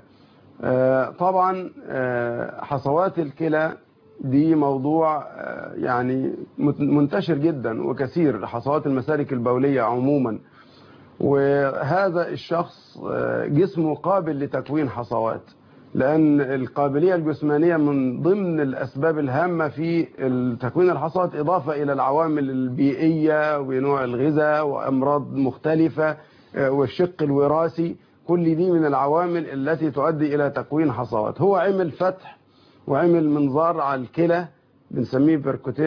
B: طبعا حصوات الكلى دي موضوع يعني منتشر جدا وكثير، حصوات المسالك البولية عموما. وهذا الشخص جسمه قابل لتكوين حصوات، لأن القابلية الجسمانية من ضمن الأسباب الهامة في تكوين الحصوات، إضافة إلى العوامل البيئية ونوع الغذاء وأمراض مختلفة والشق الوراثي. كل دي من العوامل التي تؤدي إلى تكوين حصوات. هو عمل فتح وعمل منظار على الكلى بنسميه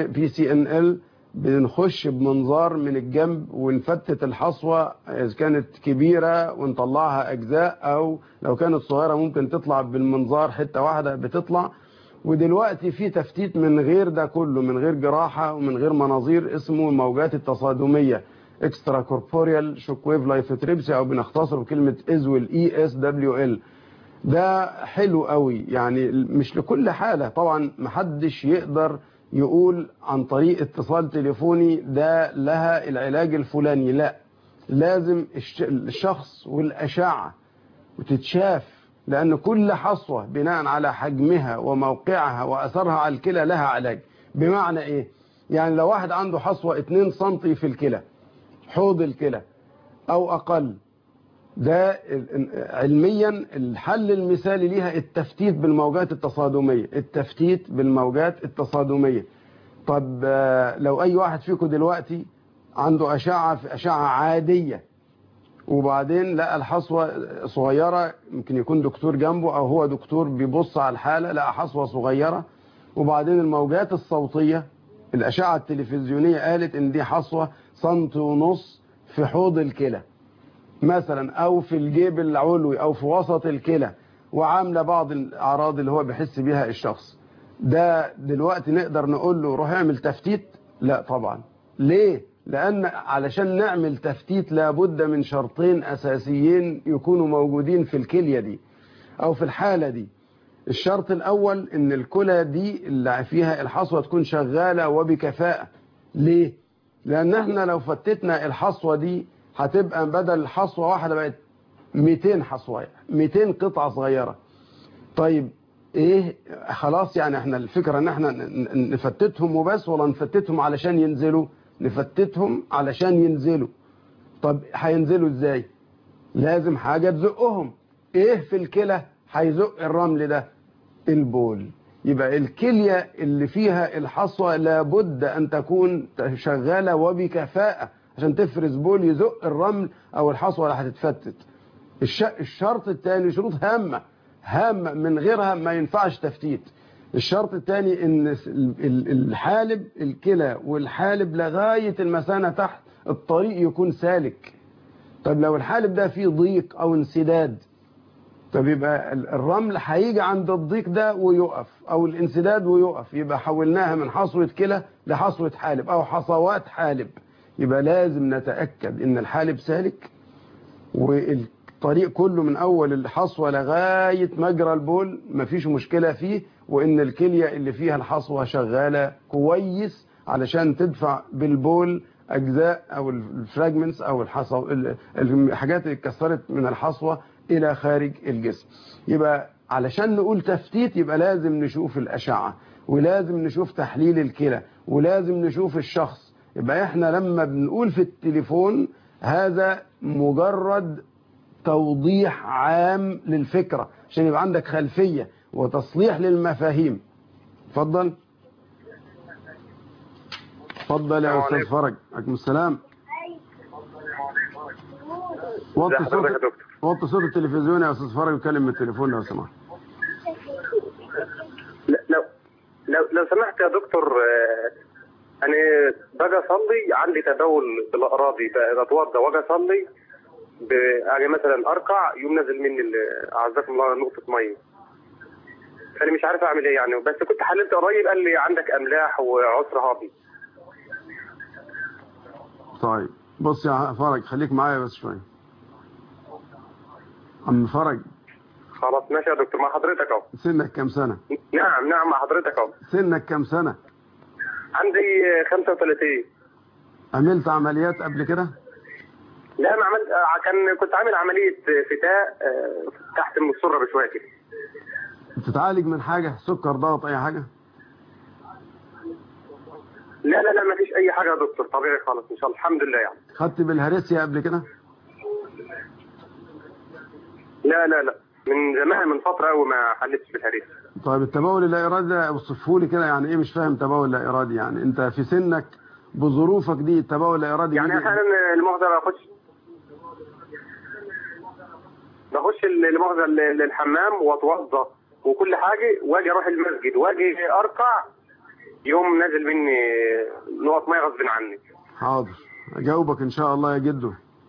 B: PCNL، بنخش بمنظار من الجنب ونفتت الحصوة إذا كانت كبيرة ونطلعها أجزاء، أو لو كانت صغيرة ممكن تطلع بالمنظار حتة واحدة بتطلع. ودلوقتي في تفتيت من غير ده كله، من غير جراحة ومن غير مناظير، اسمه الموجات التصادمية اكسترا كوربوريال شوك ويف لايثوتريبسي، أو بنختصره بكلمة إزويل ESWL. ده حلو قوي، يعني مش لكل حالة طبعا، محدش يقدر يقول عن طريق اتصال تليفوني ده لها العلاج الفلاني، لا، لازم الشخص والأشعة وتتشاف، لأن كل حصوة بناء على حجمها وموقعها وأثرها على الكلى لها علاج. بمعنى إيه؟ يعني لو واحد عنده حصوة 2 سنتي في الكلى، حوض الكلى أو أقل، ده علميا الحل المثالي ليها التفتيت بالموجات التصادمية، التفتيت بالموجات التصادمية. طب لو أي واحد فيكم دلوقتي عنده أشعة في أشعة عادية، وبعدين لقى الحصوة صغيرة، يمكن يكون دكتور جنبه أو هو دكتور بيبص على الحالة، لقى حصوة صغيرة، وبعدين الموجات الصوتية الأشعة التلفزيونية قالت إن دي حصوة 1.5 سم في حوض الكلى مثلا، او في الجيب العلوي او في وسط الكلى، وعامله بعض الاعراض اللي هو بيحس بيها الشخص ده، دلوقتي نقدر نقول له روح اعمل تفتيت؟ لا طبعا. ليه؟ لان علشان نعمل تفتيت لابد من شرطين اساسيين يكونوا موجودين في الكليه دي او في الحاله دي. الشرط الاول ان الكلى دي اللي فيها الحصوه تكون شغاله وبكفاءه. ليه؟ لان احنا لو فتتنا الحصوه دي هتبقى بدل الحصوة واحدة بقت 200 حصوة، 200 قطعة صغيرة. طيب ايه؟ خلاص يعني احنا الفكرة ان احنا نفتتهم وبس، ولا نفتتهم علشان ينزلوا؟ نفتتهم علشان ينزلوا. طب هينزلوا ازاي؟ لازم حاجة تزقهم. ايه في الكلى هيزق الرمل ده؟ البول. يبقى الكلية اللي فيها الحصوة لابد ان تكون شغالة وبكفاءة عشان تفرز بول يزق الرمل او الحصوه اللي هتتفتت. الشرط الثاني، شروط هامه من غيرها ما ينفعش تفتيت. الشرط الثاني ان الحالب، الكلى والحالب لغايه المثانه تحت الطريق يكون سالك. طب لو الحالب ده فيه ضيق او انسداد، طب يبقى الرمل هيجي عند الضيق ده ويقف، او الانسداد ويقف، يبقى حولناها من حصوه كلى لحصوه حالب او حصوات حالب. يبقى لازم نتأكد ان الحالب سالك، والطريق كله من اول الحصوة لغاية مجرى البول مفيش مشكلة فيه، وان الكلية اللي فيها الحصوة شغالة كويس علشان تدفع بالبول اجزاء او الفراجمنتس او الحاجات اللي اتكسرت من الحصوة الى خارج الجسم. يبقى علشان نقول تفتيت يبقى لازم نشوف الاشعة، ولازم نشوف تحليل الكلى، ولازم نشوف الشخص. يبقى احنا لما بنقول في التليفون هذا مجرد توضيح عام للفكرة عشان يبقى عندك خلفية وتصليح للمفاهيم. اتفضل اتفضل يا استاذ فرج. عليكم السلام. وطي صوت التلفزيون يا استاذ فرج وكلم من التليفون لو سمحت.
M: لو سمحت يا دكتور، أنا باجي أصلي عندي تبول بالأراضي، بتوضى وأجي أصلي أجي مثلا أركع يوم نازل مني أعزكم الله نقطة مية، فأنا مش عارف أعمل إيه يعني. بس كنت حللت قريب قال لي عندك أملاح وعسر هاضي.
B: طيب بص يا فرج، خليك معايا بس شوية. عم فرج.
M: خلاص ماشي يا دكتور، مع حضرتك أهو.
B: سنك كام سنة؟
M: نعم مع حضرتك أهو.
B: سنك كام سنة؟
M: عندي 35.
B: عملت عمليات قبل كده؟
M: لا ما عملت، كنت عامل عملية فتاء تحت المسرة بشوية كده.
B: بتتعالج من حاجة؟ سكر، ضغط، أي حاجة؟
M: لا ما فيش أي حاجة يا دكتور، طبيعي خالص إن شاء الله الحمد لله يعني.
B: خدت بالهرسيا قبل كده؟
M: لا من زمان، من فتره قوي ما حلتش بالهريسه.
B: طيب التبول اللا ارادي ده اوصفه لي كده، يعني ايه؟ مش فاهم تبول لا ارادي. يعني انت في سنك بظروفك دي التبول لا ارادي
M: يعني احيانا المؤاخذه بخش المؤاخذه للحمام واتوضى وكل حاجه، واجي اروح المسجد واجي اركع، يوم نازل مني نقط ميه غصب عني.
B: حاضر اجاوبك ان شاء الله يا جدو.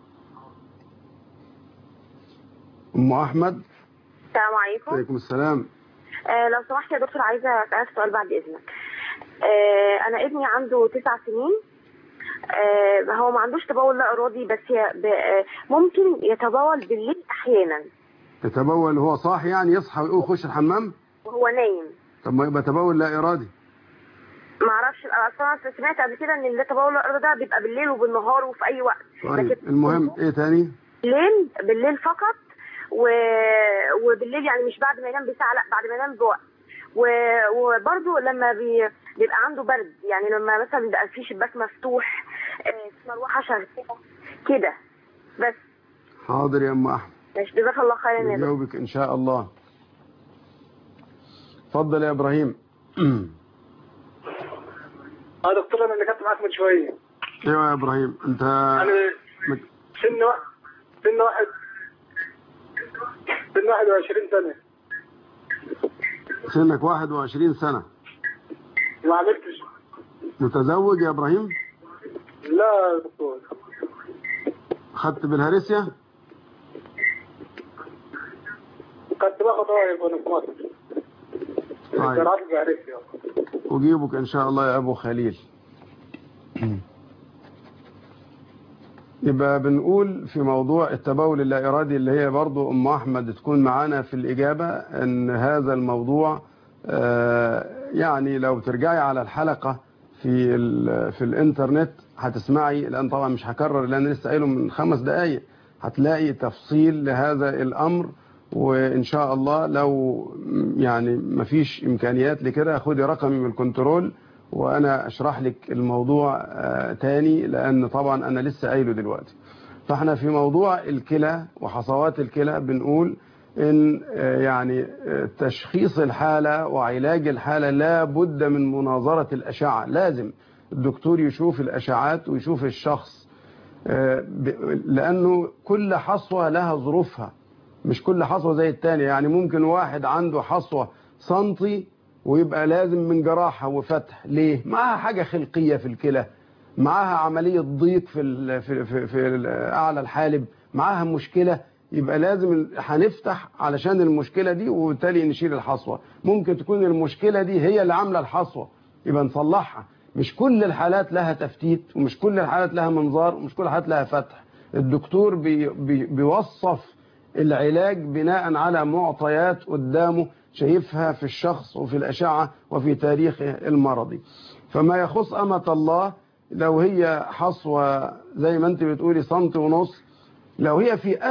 B: ام احمد.
N: السلام عليكم.
B: وعليكم السلام.
N: لو سمحت يا دكتور عايزه اسالك سؤال بعد اذنك. انا ابني عنده 9 سنين. هو ما عندوش تبول لا ارادي، بس ممكن يتبول بالليل احيانا.
B: يتبول وهو صاحي يعني يصحى ويقوم يخش الحمام
N: وهو نايم؟
B: طب ما يبقى تبول لا ارادي.
N: ما اعرفش، اصلا سمعت قبل كده ان التبول لا ارادي ده بيبقى بالليل وبالنهار وفي اي وقت.
B: طيب المهم ايه تاني؟
N: بالليل فقط، وبالليل يعني مش بعد ما ينام بساعه، لا بعد ما ينام بوقت. وبرده لما بيبقى عنده برد، يعني لما مثلا بيبقى في شباك مفتوح، مروحه شغاله كده بس.
B: حاضر يا ام احمد.
N: ماشي، جزاك الله خيرا يا دكتور.
B: نجاوبك ان شاء الله. اتفضل يا ابراهيم.
G: دكتور انا اللي كنت معاك من شويه.
B: ايوه يا ابراهيم. انت
G: انا سن 21 سنه.
B: سنك 21 سنه.
G: ما عملتش.
B: متزوج يا ابراهيم؟
G: لا يا دكتور.
B: خدت بالهرسيا؟
G: كنت باخد رايك وانا في مصر.
B: طيب اجيبك ان شاء الله يا ابو خليل. يبقى بنقول في موضوع التبول اللا ارادي اللي هي برضو ام احمد تكون معانا في الاجابه، ان هذا الموضوع يعني لو ترجعي على الحلقه في الانترنت هتسمعي، لان طبعا مش هكرر لان لسه قايله من 5 دقائق، هتلاقي تفصيل لهذا الامر. وان شاء الله لو يعني مفيش امكانيات لكده خدي رقمي من الكنترول وانا اشرح لك الموضوع تاني، لان طبعا انا لسه قايله دلوقتي. فاحنا في موضوع الكلى وحصوات الكلى بنقول ان يعني تشخيص الحالة وعلاج الحالة لا بد من مناظرة الاشعة. لازم الدكتور يشوف الاشعات ويشوف الشخص، لانه كل حصوة لها ظروفها، مش كل حصوة زي التانية. يعني ممكن واحد عنده حصوة سنتي ويبقى لازم من جراحة وفتح. ليه؟ معاها حاجة خلقية في الكلى، معاها عملية ضيق في أعلى الحالب، معاها مشكلة، يبقى لازم هنفتح علشان المشكلة دي وبالتالي نشيل الحصوة. ممكن تكون المشكلة دي هي اللي عاملة الحصوة، يبقى نصلحها. مش كل الحالات لها تفتيت، ومش كل الحالات لها منظار، ومش كل الحالات لها فتح. الدكتور بيوصف العلاج بناء على معطيات قدامه شايفها في الشخص وفي الأشعة وفي تاريخه المرضي. فما يخص أمة الله، لو هي حصوة زي ما انت بتقولي 1.5 سم، لو هي في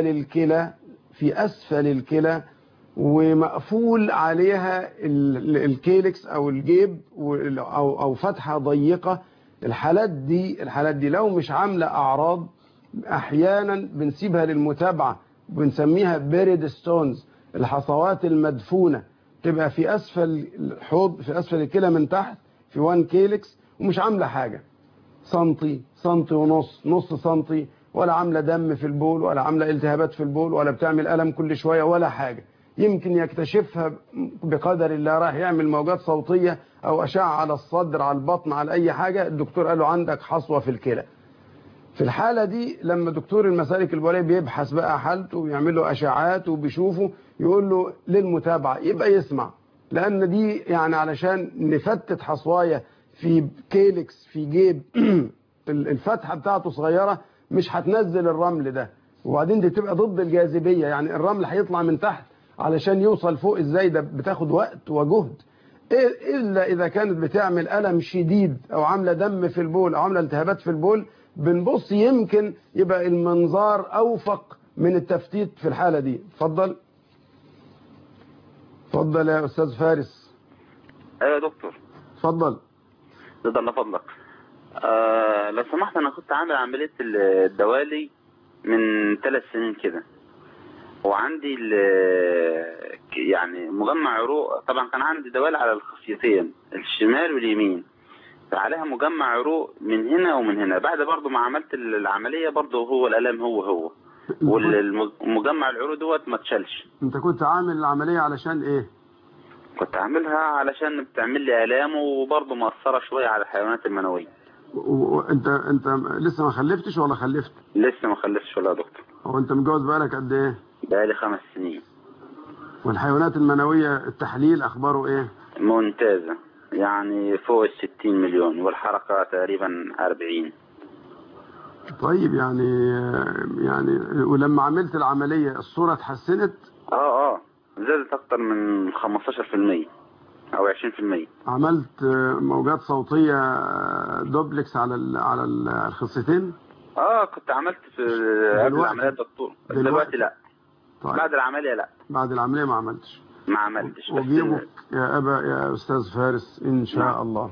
B: أسفل الكلى ومقفول عليها الكيلكس أو الجيب أو فتحة ضيقة، الحالات دي لو مش عاملة أعراض أحيانا بنسيبها للمتابعة، بنسميها بيريد ستونز، الحصوات المدفونة، تبقى في أسفل الحوض، في أسفل الكلى من تحت، في 1 كيلكس ومش عاملة حاجة، سنتي، 1.5 سم، نص سنتي، ولا عاملة دم في البول، ولا عاملة التهابات في البول، ولا بتعمل ألم كل شوية ولا حاجة. يمكن يكتشفها بقدر الله، راح يعمل موجات صوتية أو أشعة على الصدر، على البطن، على أي حاجة، الدكتور قال له عندك حصوة في الكلى. في الحالة دي لما دكتور المسالك البولية بيبحث بقى حالته ويعمل له أشعات وبيشوفه، يقول له للمتابعة، يبقى يسمع، لأن دي يعني علشان نفتت حصواية في كيلكس في جيب الفتحة بتاعته صغيرة، مش هتنزل الرمل ده، وبعدين دي بتبقى ضد الجاذبية، يعني الرمل هيطلع من تحت علشان يوصل فوق ازاي، ده بتاخد وقت وجهد، إلا إذا كانت بتعمل ألم شديد أو عاملة دم في البول أو عاملة التهابات في البول، بنبص يمكن يبقى المنظار أوفق من التفتيت في الحالة دي. اتفضل يا أستاذ فارس.
O: أيوة يا دكتور.
B: اتفضل.
O: جزاك الله فضلك. لو سمحت، أنا كنت عامل عملية الدوالي من 3 سنين كده، وعندي يعني مجمع عروق. طبعا كان عندي دوال على الخصيتين الشمال واليمين، فعليها مجمع عروق من هنا ومن هنا. بعد برضو ما عملت العملية برضو هو الألم هو والمجمع العروق دوت ما اتشالش.
B: انت كنت عامل العملية علشان ايه؟
O: كنت عاملها علشان بتعمل لي آلام وبرضو مأثرة شوية على الحيوانات المنوية.
B: انت لسه ما خلفتش ولا خلفت؟
O: لسه ما خلفتش ولا يا دكتور.
B: هو انت متجوز بقالك قد ايه؟
O: بقالي 5 سنين.
B: والحيوانات المنوية التحليل اخباره ايه؟
O: ممتازة، يعني فوق 60 مليون والحركة تقريبا 40.
B: طيب يعني ولما عملت العملية الصورة اتحسنت؟
O: زادت اكتر من 15% او 20%.
B: عملت موجات صوتية دوبلكس على الخصيتين؟
O: كنت عملت في قبل العملية الدكتور. دلوقتي لا. طيب. بعد العملية لا.
B: بعد العملية ما عملتش.
O: وجيبك
B: يا أستاذ فارس إن شاء الله.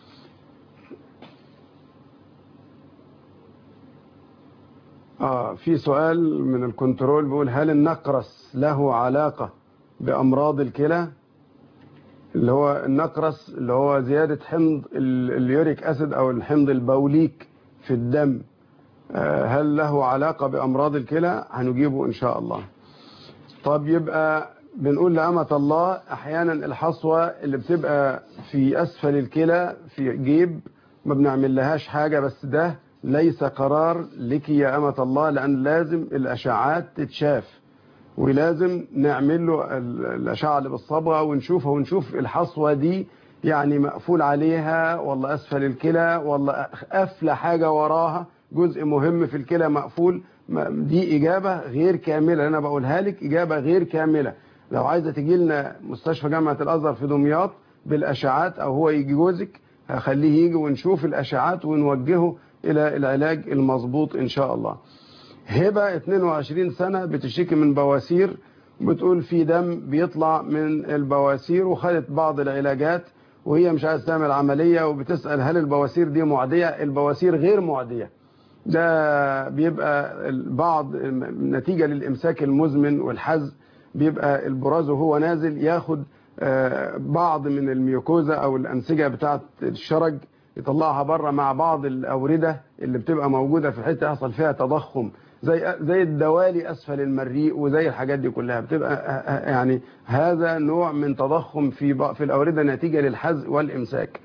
B: في سؤال من الكنترول بيقول هل النقرس له علاقة بأمراض الكلى؟ اللي هو النقرس اللي هو زيادة حمض اليوريك أسيد أو الحمض البوليك في الدم، هل له علاقة بأمراض الكلى؟ هنجيبه إن شاء الله. طب يبقى بنقول لأمة الله أحيانا الحصوة اللي بتبقى في أسفل الكلى في جيب ما بنعمل لهاش حاجة، بس ده ليس قرار لك يا أمة الله، لأن لازم الأشعات تتشاف ولازم نعمل له الأشعة اللي بالصبغة ونشوف الحصوة دي يعني مقفول عليها ولا أسفل الكلى ولا قافلة حاجة وراها، جزء مهم في الكلى مقفول. دي إجابة غير كاملة، أنا بقولها لك إجابة غير كاملة. لو عايزة تجي لنا مستشفى جامعة الأزهر في دمياط بالأشعات أو هو يجي جوزك هخليه يجي ونشوف الأشعات ونوجهه إلى العلاج المظبوط إن شاء الله. هبة 22 سنة بتشتكي من بواسير، بتقول في دم بيطلع من البواسير وخدت بعض العلاجات وهي مش عايزة تعمل عملية، وبتسأل هل البواسير دي معدية؟ البواسير غير معدية، ده بيبقى بعض نتيجة للإمساك المزمن والحز، بيبقى البراز وهو نازل ياخد بعض من الميوكوزا أو الأنسجة بتاعة الشرج يطلعها بره مع بعض الأوردة اللي بتبقى موجودة في حتة يحصل فيها تضخم زي الدوالي أسفل المريء وزي الحاجات دي كلها، بتبقى يعني هذا نوع من تضخم في الأوردة نتيجة للحز والإمساك.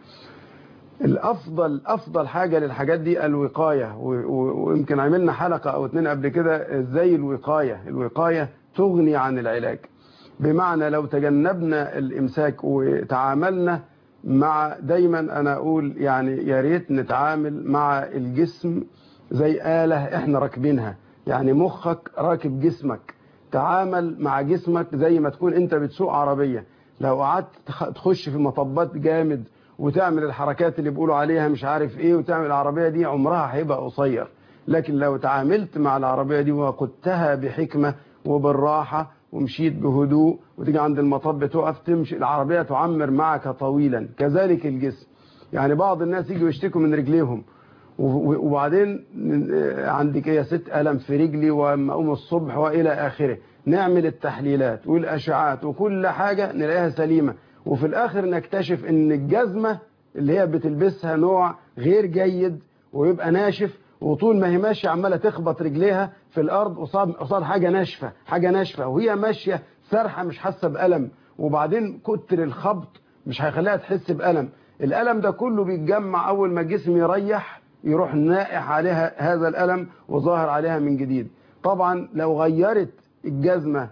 B: أفضل حاجة للحاجات دي الوقاية، ويمكن عملنا حلقة أو 2 قبل كده ازاي الوقاية تغني عن العلاج. بمعنى لو تجنبنا الإمساك وتعاملنا مع، دايما أنا أقول يعني يا ريت نتعامل مع الجسم زي آلة احنا راكبينها، يعني مخك راكب جسمك، تعامل مع جسمك زي ما تكون انت بتسوق عربية. لو قعدت تخش في مطبات جامد وتعمل الحركات اللي بيقولوا عليها مش عارف ايه وتعمل العربية دي عمرها هيبقى قصير. لكن لو تعاملت مع العربية دي وقدتها بحكمة وبالراحة ومشيت بهدوء وتيجي عند المطب تقف تمشي، العربية تعمر معك طويلا. كذلك الجسم، يعني بعض الناس يجوا يشتكوا من رجليهم وبعدين عندك يا ست ألم في رجلي وأما أقوم الصبح وإلى آخره، نعمل التحليلات والأشعات وكل حاجة نلاقيها سليمة، وفي الآخر نكتشف إن الجزمة اللي هي بتلبسها نوع غير جيد ويبقى ناشف، وطول ما هي ماشية عمالة تخبط رجليها في الأرض قصاد حاجة ناشفة وهي ماشية سرحة مش حاسة بألم، وبعدين كتر الخبط مش هيخليها تحس بألم. الألم ده كله بيتجمع أول ما الجسم يروح نائح عليها هذا الألم وظاهر عليها من جديد. طبعا لو غيرت الجزمة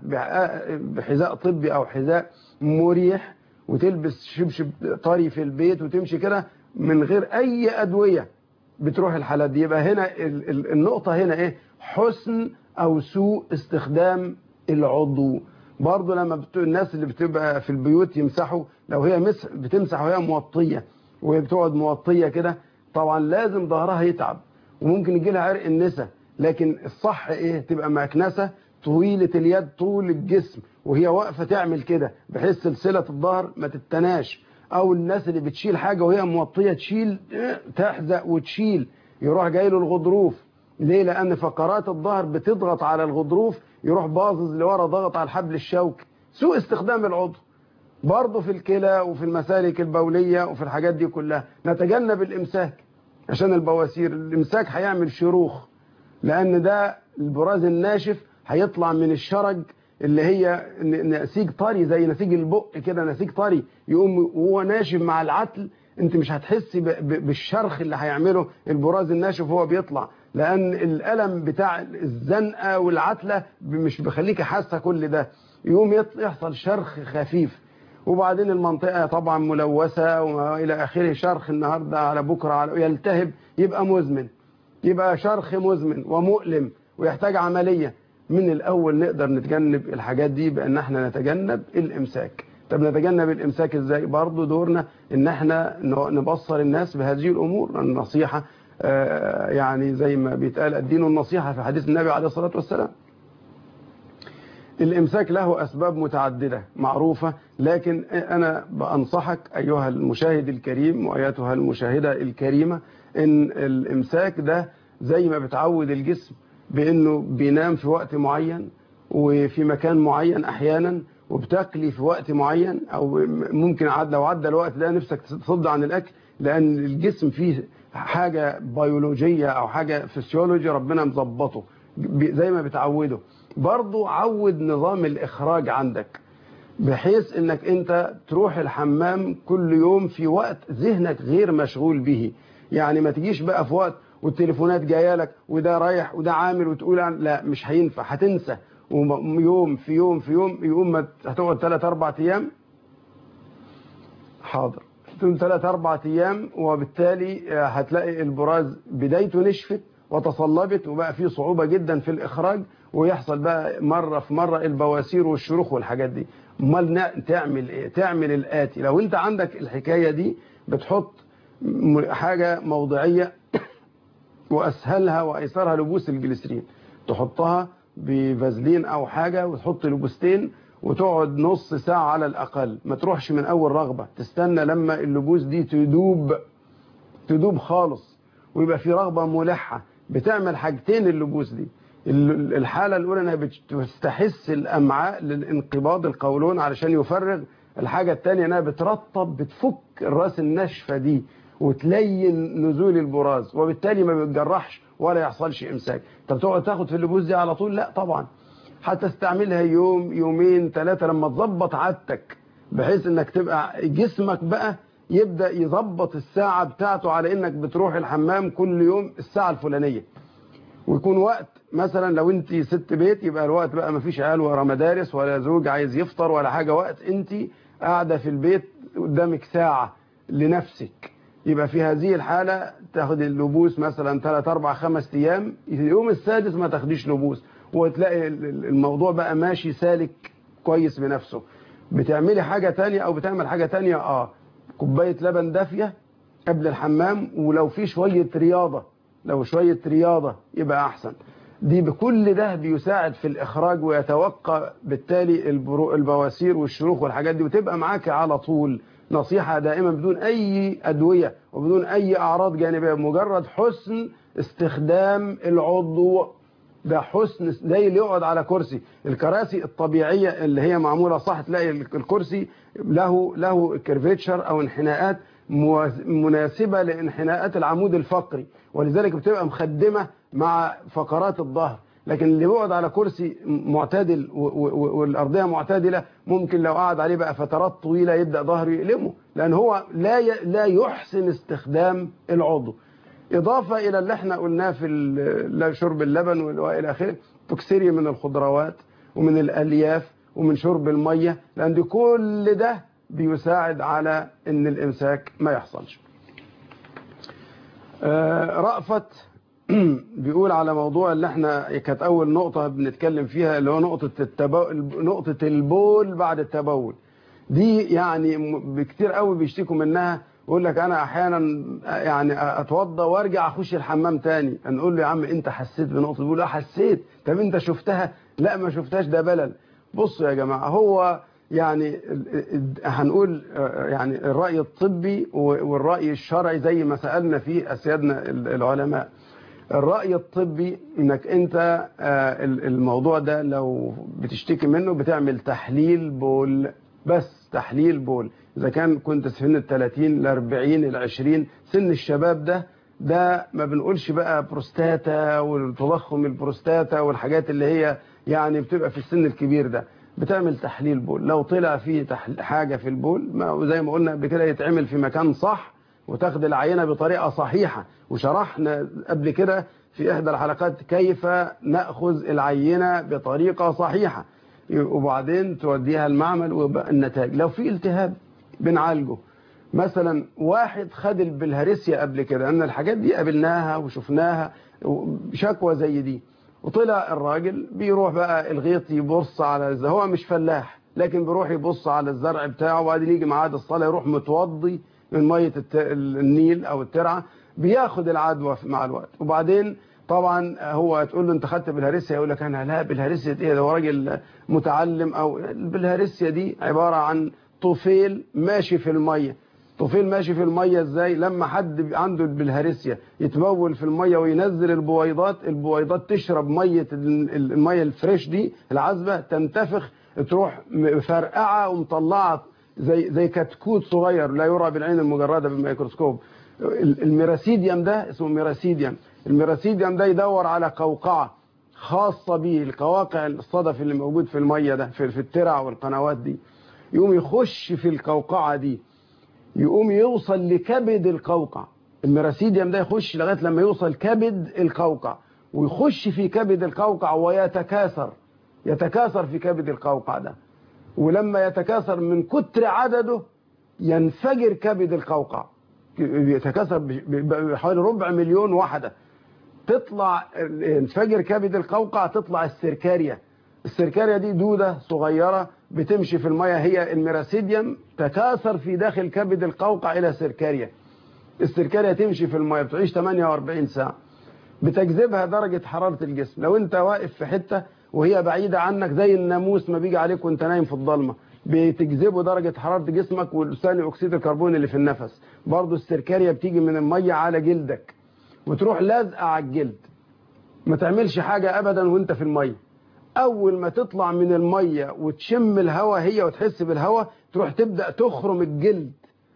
B: بحذاء طبي أو حذاء مريح وتلبس شبشب طري في البيت وتمشي كده من غير أي أدوية بتروح الحالات دي. يبقى هنا النقطة هنا إيه؟ حسن أو سوء استخدام العضو. برضو لما الناس اللي بتبقى في البيوت يمسحوا، لو هي بتمسح وهي موطية وهي بتقعد موطية كده، طبعا لازم ظهرها يتعب وممكن يجي لها عرق النسا. لكن الصح ايه؟ تبقى مكنسة طويلة اليد طول الجسم وهي واقفة تعمل كده بحيث سلسلة الظهر ما تتناش. او الناس اللي بتشيل حاجة وهي موطية تشيل تحزق وتشيل، يروح جاي له الغضروف ليه؟ لأن فقرات الظهر بتضغط على الغضروف، يروح باظظ لورا، ضغط على الحبل الشوكي. سوء استخدام العضو برضه في الكلى وفي المسالك البولية وفي الحاجات دي كلها. نتجنب الإمساك عشان البواسير. الإمساك هيعمل شروخ، لأن ده البراز الناشف هيطلع من الشرج اللي هي نسيج طري زي نسيج البق كده، نسيج طري، يقوم وهو ناشف مع العتل انت مش هتحسي بالشرخ اللي هيعمله البراز الناشف وهو بيطلع، لأن الألم بتاع الزنقة والعتلة مش بيخليك حاسة كل ده، يقوم يحصل شرخ خفيف. وبعدين المنطقة طبعا ملوثة وإلى آخره، شرخ النهاردة على بكرة على يلتهب، يبقى مزمن، يبقى شرخ مزمن ومؤلم ويحتاج عملية. من الأول نقدر نتجنب الحاجات دي بأن احنا نتجنب الإمساك. طب نتجنب الإمساك إزاي؟ برضو دورنا إن احنا نبصر الناس بهذه الأمور. النصيحة يعني زي ما بيتقال الدين النصيحة في حديث النبي عليه الصلاة والسلام. الإمساك له أسباب متعددة معروفة، لكن أنا بأنصحك أيها المشاهد الكريم وأيتها المشاهدة الكريمة إن الإمساك ده زي ما بتعود الجسم بأنه بينام في وقت معين وفي مكان معين أحيانا، وبتاكلي في وقت معين، أو ممكن لو عدى الوقت ده نفسك تصد عن الأكل، لأن الجسم فيه حاجة بيولوجية أو حاجة فسيولوجي ربنا مظبطه زي ما بتعوده. برضو عود نظام الإخراج عندك بحيث انك انت تروح الحمام كل يوم في وقت ذهنك غير مشغول به. يعني ما تجيش بقى في وقت والتليفونات جايه لك وده رايح وده عامل وتقول لا مش هينفع، هتنسى. ويوم في يوم في يوم ما هتقعد 3-4 ايام. حاضر. 3-4 ايام، وبالتالي هتلاقي البراز بدايته نشفت وتصلبت وبقى فيه صعوبة جدا في الإخراج، ويحصل بقى مرة في مرة البواسير والشروخ والحاجات دي. امال تعمل ايه؟ تعمل الآتي. لو انت عندك الحكاية دي بتحط حاجة موضعية وأسهلها وأيسرها لبوس الجليسرين، تحطها بفازلين أو حاجة وتحط لبوستين وتقعد نص ساعة على الأقل، ما تروحش من أول رغبة، تستنى لما اللبوس دي تدوب خالص ويبقى في رغبة ملحة. بتعمل حاجتين اللبوس دي. الحالة الأولى انها بتستحس الأمعاء للانقباض القولون علشان يفرغ. الحاجة الثانية انها بترطب، بتفك الراس الناشفة دي وتلين نزول البراز، وبالتالي ما بيتجرحش ولا يحصلش إمساك. طب تقعد تاخد في اللبوس دي على طول؟ لا طبعا، هتستعملها يوم 2-3 لما تظبط عادتك، بحيث انك تبقى جسمك بقى يبدأ يظبط الساعة بتاعته على انك بتروح الحمام كل يوم الساعة الفلانية، ويكون وقت مثلا لو انت ست بيت يبقى الوقت بقى ما فيش عيال ولا مدارس ولا زوج عايز يفطر ولا حاجة، وقت انت قاعدة في البيت قدامك ساعة لنفسك. يبقى في هذه الحالة تاخد اللبوس مثلا 3-4-5 ايام، اليوم السادس ما تاخديش لبوس، وتلاقي الموضوع بقى ماشي سالك كويس بنفسه. بتعملي حاجة تانية او بتعمل حاجة تانية، كوباية لبن دافية قبل الحمام، ولو في شوية رياضة، لو شوية رياضة يبقى أحسن. دي بكل ده بيساعد في الإخراج، ويتوقع بالتالي البواسير والشروخ والحاجات دي، وتبقى معاك على طول. نصيحة دائما بدون أي أدوية وبدون أي أعراض جانبية، مجرد حسن استخدام العضو. ده حسن زي اللي يقعد على كرسي. الكراسي الطبيعية اللي هي معمولة صح، تلاقي الكرسي له كيرفيتشر أو انحناءات مناسبة لانحناءات العمود الفقري، ولذلك بتبقى مخدمة مع فقرات الظهر. لكن اللي بيقعد على كرسي معتدل والأرضية معتدلة، ممكن لو قعد عليه بقى فترات طويلة يبدأ ظهره يؤلمه، لأن هو لا يحسن استخدام العضو. إضافة إلى اللي احنا قلناه في شرب اللبن وإلى آخره، تكسري من الخضروات ومن الألياف ومن شرب المية، لأن دي كل ده بيساعد على ان الامساك ما يحصلش. رأفت بيقول على موضوع اللي احنا كانت اول نقطة بنتكلم فيها، اللي هو نقطة البول بعد التبول. دي يعني بكتير قوي بيشتكوا منها، يقول لك انا احيانا يعني اتوضى وارجع اخش الحمام تاني. نقول له يا عم انت حسيت بنقطة البول؟ حسيت. طب انت شفتها؟ لا ما شفتهاش، ده بلل. بصوا يا جماعة، هو يعني هنقول يعني الرأي الطبي والرأي الشرعي زي ما سألنا فيه أسيادنا العلماء. الرأي الطبي انك انت الموضوع ده لو بتشتكي منه بتعمل تحليل بول، بس تحليل بول. اذا كنت سن ال30 ال40 ال20 سن الشباب ده ما بنقولش بقى بروستاتا والتضخم البروستاتا والحاجات اللي هي يعني بتبقى في السن الكبير ده. بتعمل تحليل بول، لو طلع فيه حاجة في البول زي ما قلنا قبل كده يتعمل في مكان صح وتاخد العينة بطريقة صحيحة، وشرحنا قبل كده في إحدى الحلقات كيف نأخذ العينة بطريقة صحيحة، وبعدين توديها المعمل ويبقى النتائج. لو في التهاب بنعالجه. مثلا واحد خد البلهارسيا قبل كده، أن الحاجات دي قابلناها وشفناها، شكوى زي دي، وطلع الراجل بيروح بقى الغيط يبص على هو مش فلاح لكن بيروح يبص على الزرع بتاعه، وبعدين يجي ميعاد الصلاة يروح متوضي من مية النيل أو الترعة، بياخد العدوى مع الوقت. وبعدين طبعا هو تقول له انت خدت بالهارسيا، يقول لك انا لا بالهارسيا ايه، ده هو راجل متعلم. او بالهارسيا دي عبارة عن طفيل ماشي في المية. طفيل ماشي في المية ازاي؟ لما حد عنده بالهارسيا يتبول في المية وينزل البويضات تشرب المية الفريش دي العذبة، تنتفخ تروح فرقعة ومطلعة زي كتكوت صغير لا يرى بالعين المجردة بالميكروسكوب. الميراسيديوم ده اسمه ميراسيديوم. الميراسيديوم ده يدور على قوقعة خاصة به، القواقع الصدف اللي موجود في المية ده في الترع والقنوات دي، يقوم يخش في القوقعة دي، يقوم يوصل لكبد القوقع. الميراسيديوم ده يخش لغاية لما يوصل كبد القوقع، ويخش في كبد القوقع يتكاثر في كبد القوقع ده. ولما يتكاثر من كتر عدده ينفجر كبد القوقع، يتكاثر بحوالي 250,000 وحدة. تطلع ينفجر كبد القوقع، تطلع السركاريا. السركاريا دي دودة صغيرة بتمشي في المياه، هي الميراسيديوم تكاثر في داخل كبد القوقع إلى سركاريا. السركاريا تمشي في المياه بتعيش 48 ساعة، بتجذبها درجة حرارة الجسم. لو انت واقف في حتة وهي بعيدة عنك زي الناموس ما بيجي عليك وانت نايم في الضلمة، بتجذبه درجة حرارة جسمك وثاني أكسيد الكربون اللي في النفس. برضو السركاريا بتيجي من المية على جلدك وتروح لازقة على الجلد. ما تعملش حاجة أبدا وانت في المية. أول ما تطلع من المية وتشم الهواء هي وتحس بالهواء، تروح تبدأ تخرم الجلد.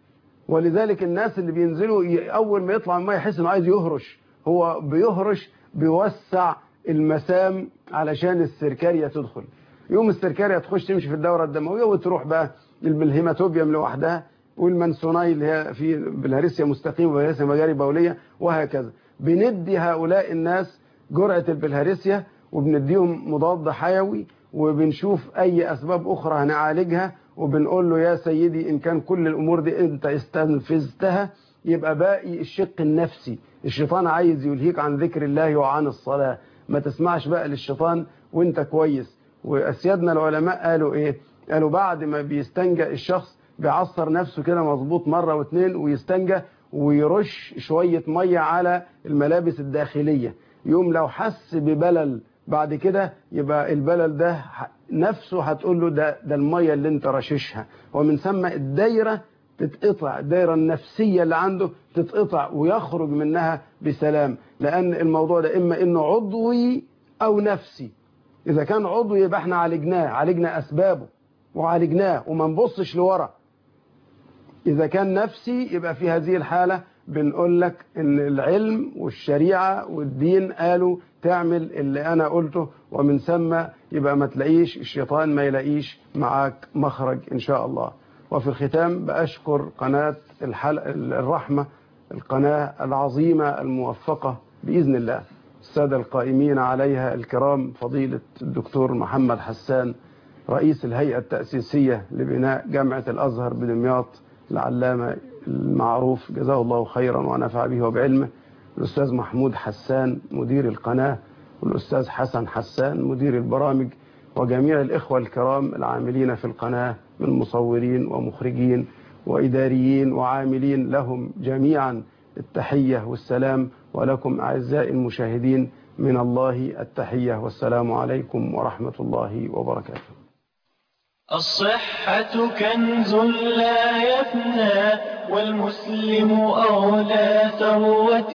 B: ولذلك الناس اللي بينزلوا أول ما يطلع من المية يحس إنه عايز يهرش، هو بيهرش بيوسع المسام علشان السركاريا تدخل. يوم السركاريا تخش تمشي في الدورة الدموية، وتروح بقى الهيماتوبيوم لوحدها، والمنسوناي اللي هي في بالهارسيا مستقيم وبالهارسيا مجاري بولية، وهكذا. بندي هؤلاء الناس جرعة البلهارسيا، وبنديهم مضاد حيوي، وبنشوف أي أسباب أخرى هنعالجها، وبنقول له يا سيدي إن كان كل الأمور دي أنت استنفذتها يبقى باقي الشق النفسي. الشيطان عايز يلهيك عن ذكر الله وعن الصلاة، ما تسمعش بقى للشيطان وانت كويس. وأسيادنا العلماء قالوا إيه؟ قالوا بعد ما بيستنجى الشخص بيعصر نفسه كده مظبوط مرة واثنين ويستنجى، ويرش شوية مية على الملابس الداخلية. يوم لو حس ببلل بعد كده، يبقى البلل ده نفسه هتقول له ده المية اللي انت رششها. ومن ثم الدايرة تتقطع، الدايرة النفسية اللي عنده تتقطع ويخرج منها بسلام. لأن الموضوع ده إما إنه عضوي أو نفسي. إذا كان عضوي يبقى احنا عالجنا أسبابه وعالجناه وما نبصش لورا. إذا كان نفسي يبقى في هذه الحالة بنقول لك إن العلم والشريعة والدين قالوا تعمل اللي أنا قلته، ومن ثم يبقى ما تلاقيش الشيطان ما يلاقيش معاك مخرج إن شاء الله. وفي الختام بأشكر قناة الرحمة، القناة العظيمة الموفقة بإذن الله، السادة القائمين عليها الكرام، فضيلة الدكتور محمد حسان رئيس الهيئة التأسيسية لبناء جامعة الأزهر بدمياط، العلامة المعروف جزاه الله خيرا ونفع به وبعلمه، الأستاذ محمود حسان مدير القناة، والأستاذ حسن حسان مدير البرامج، وجميع الإخوة الكرام العاملين في القناة من مصورين ومخرجين وإداريين وعاملين، لهم جميعا التحية والسلام. ولكم أعزائي المشاهدين من الله التحية والسلام عليكم ورحمة الله وبركاته.
A: الصحة كنز لا يفنى، والمسلم أولى ثروة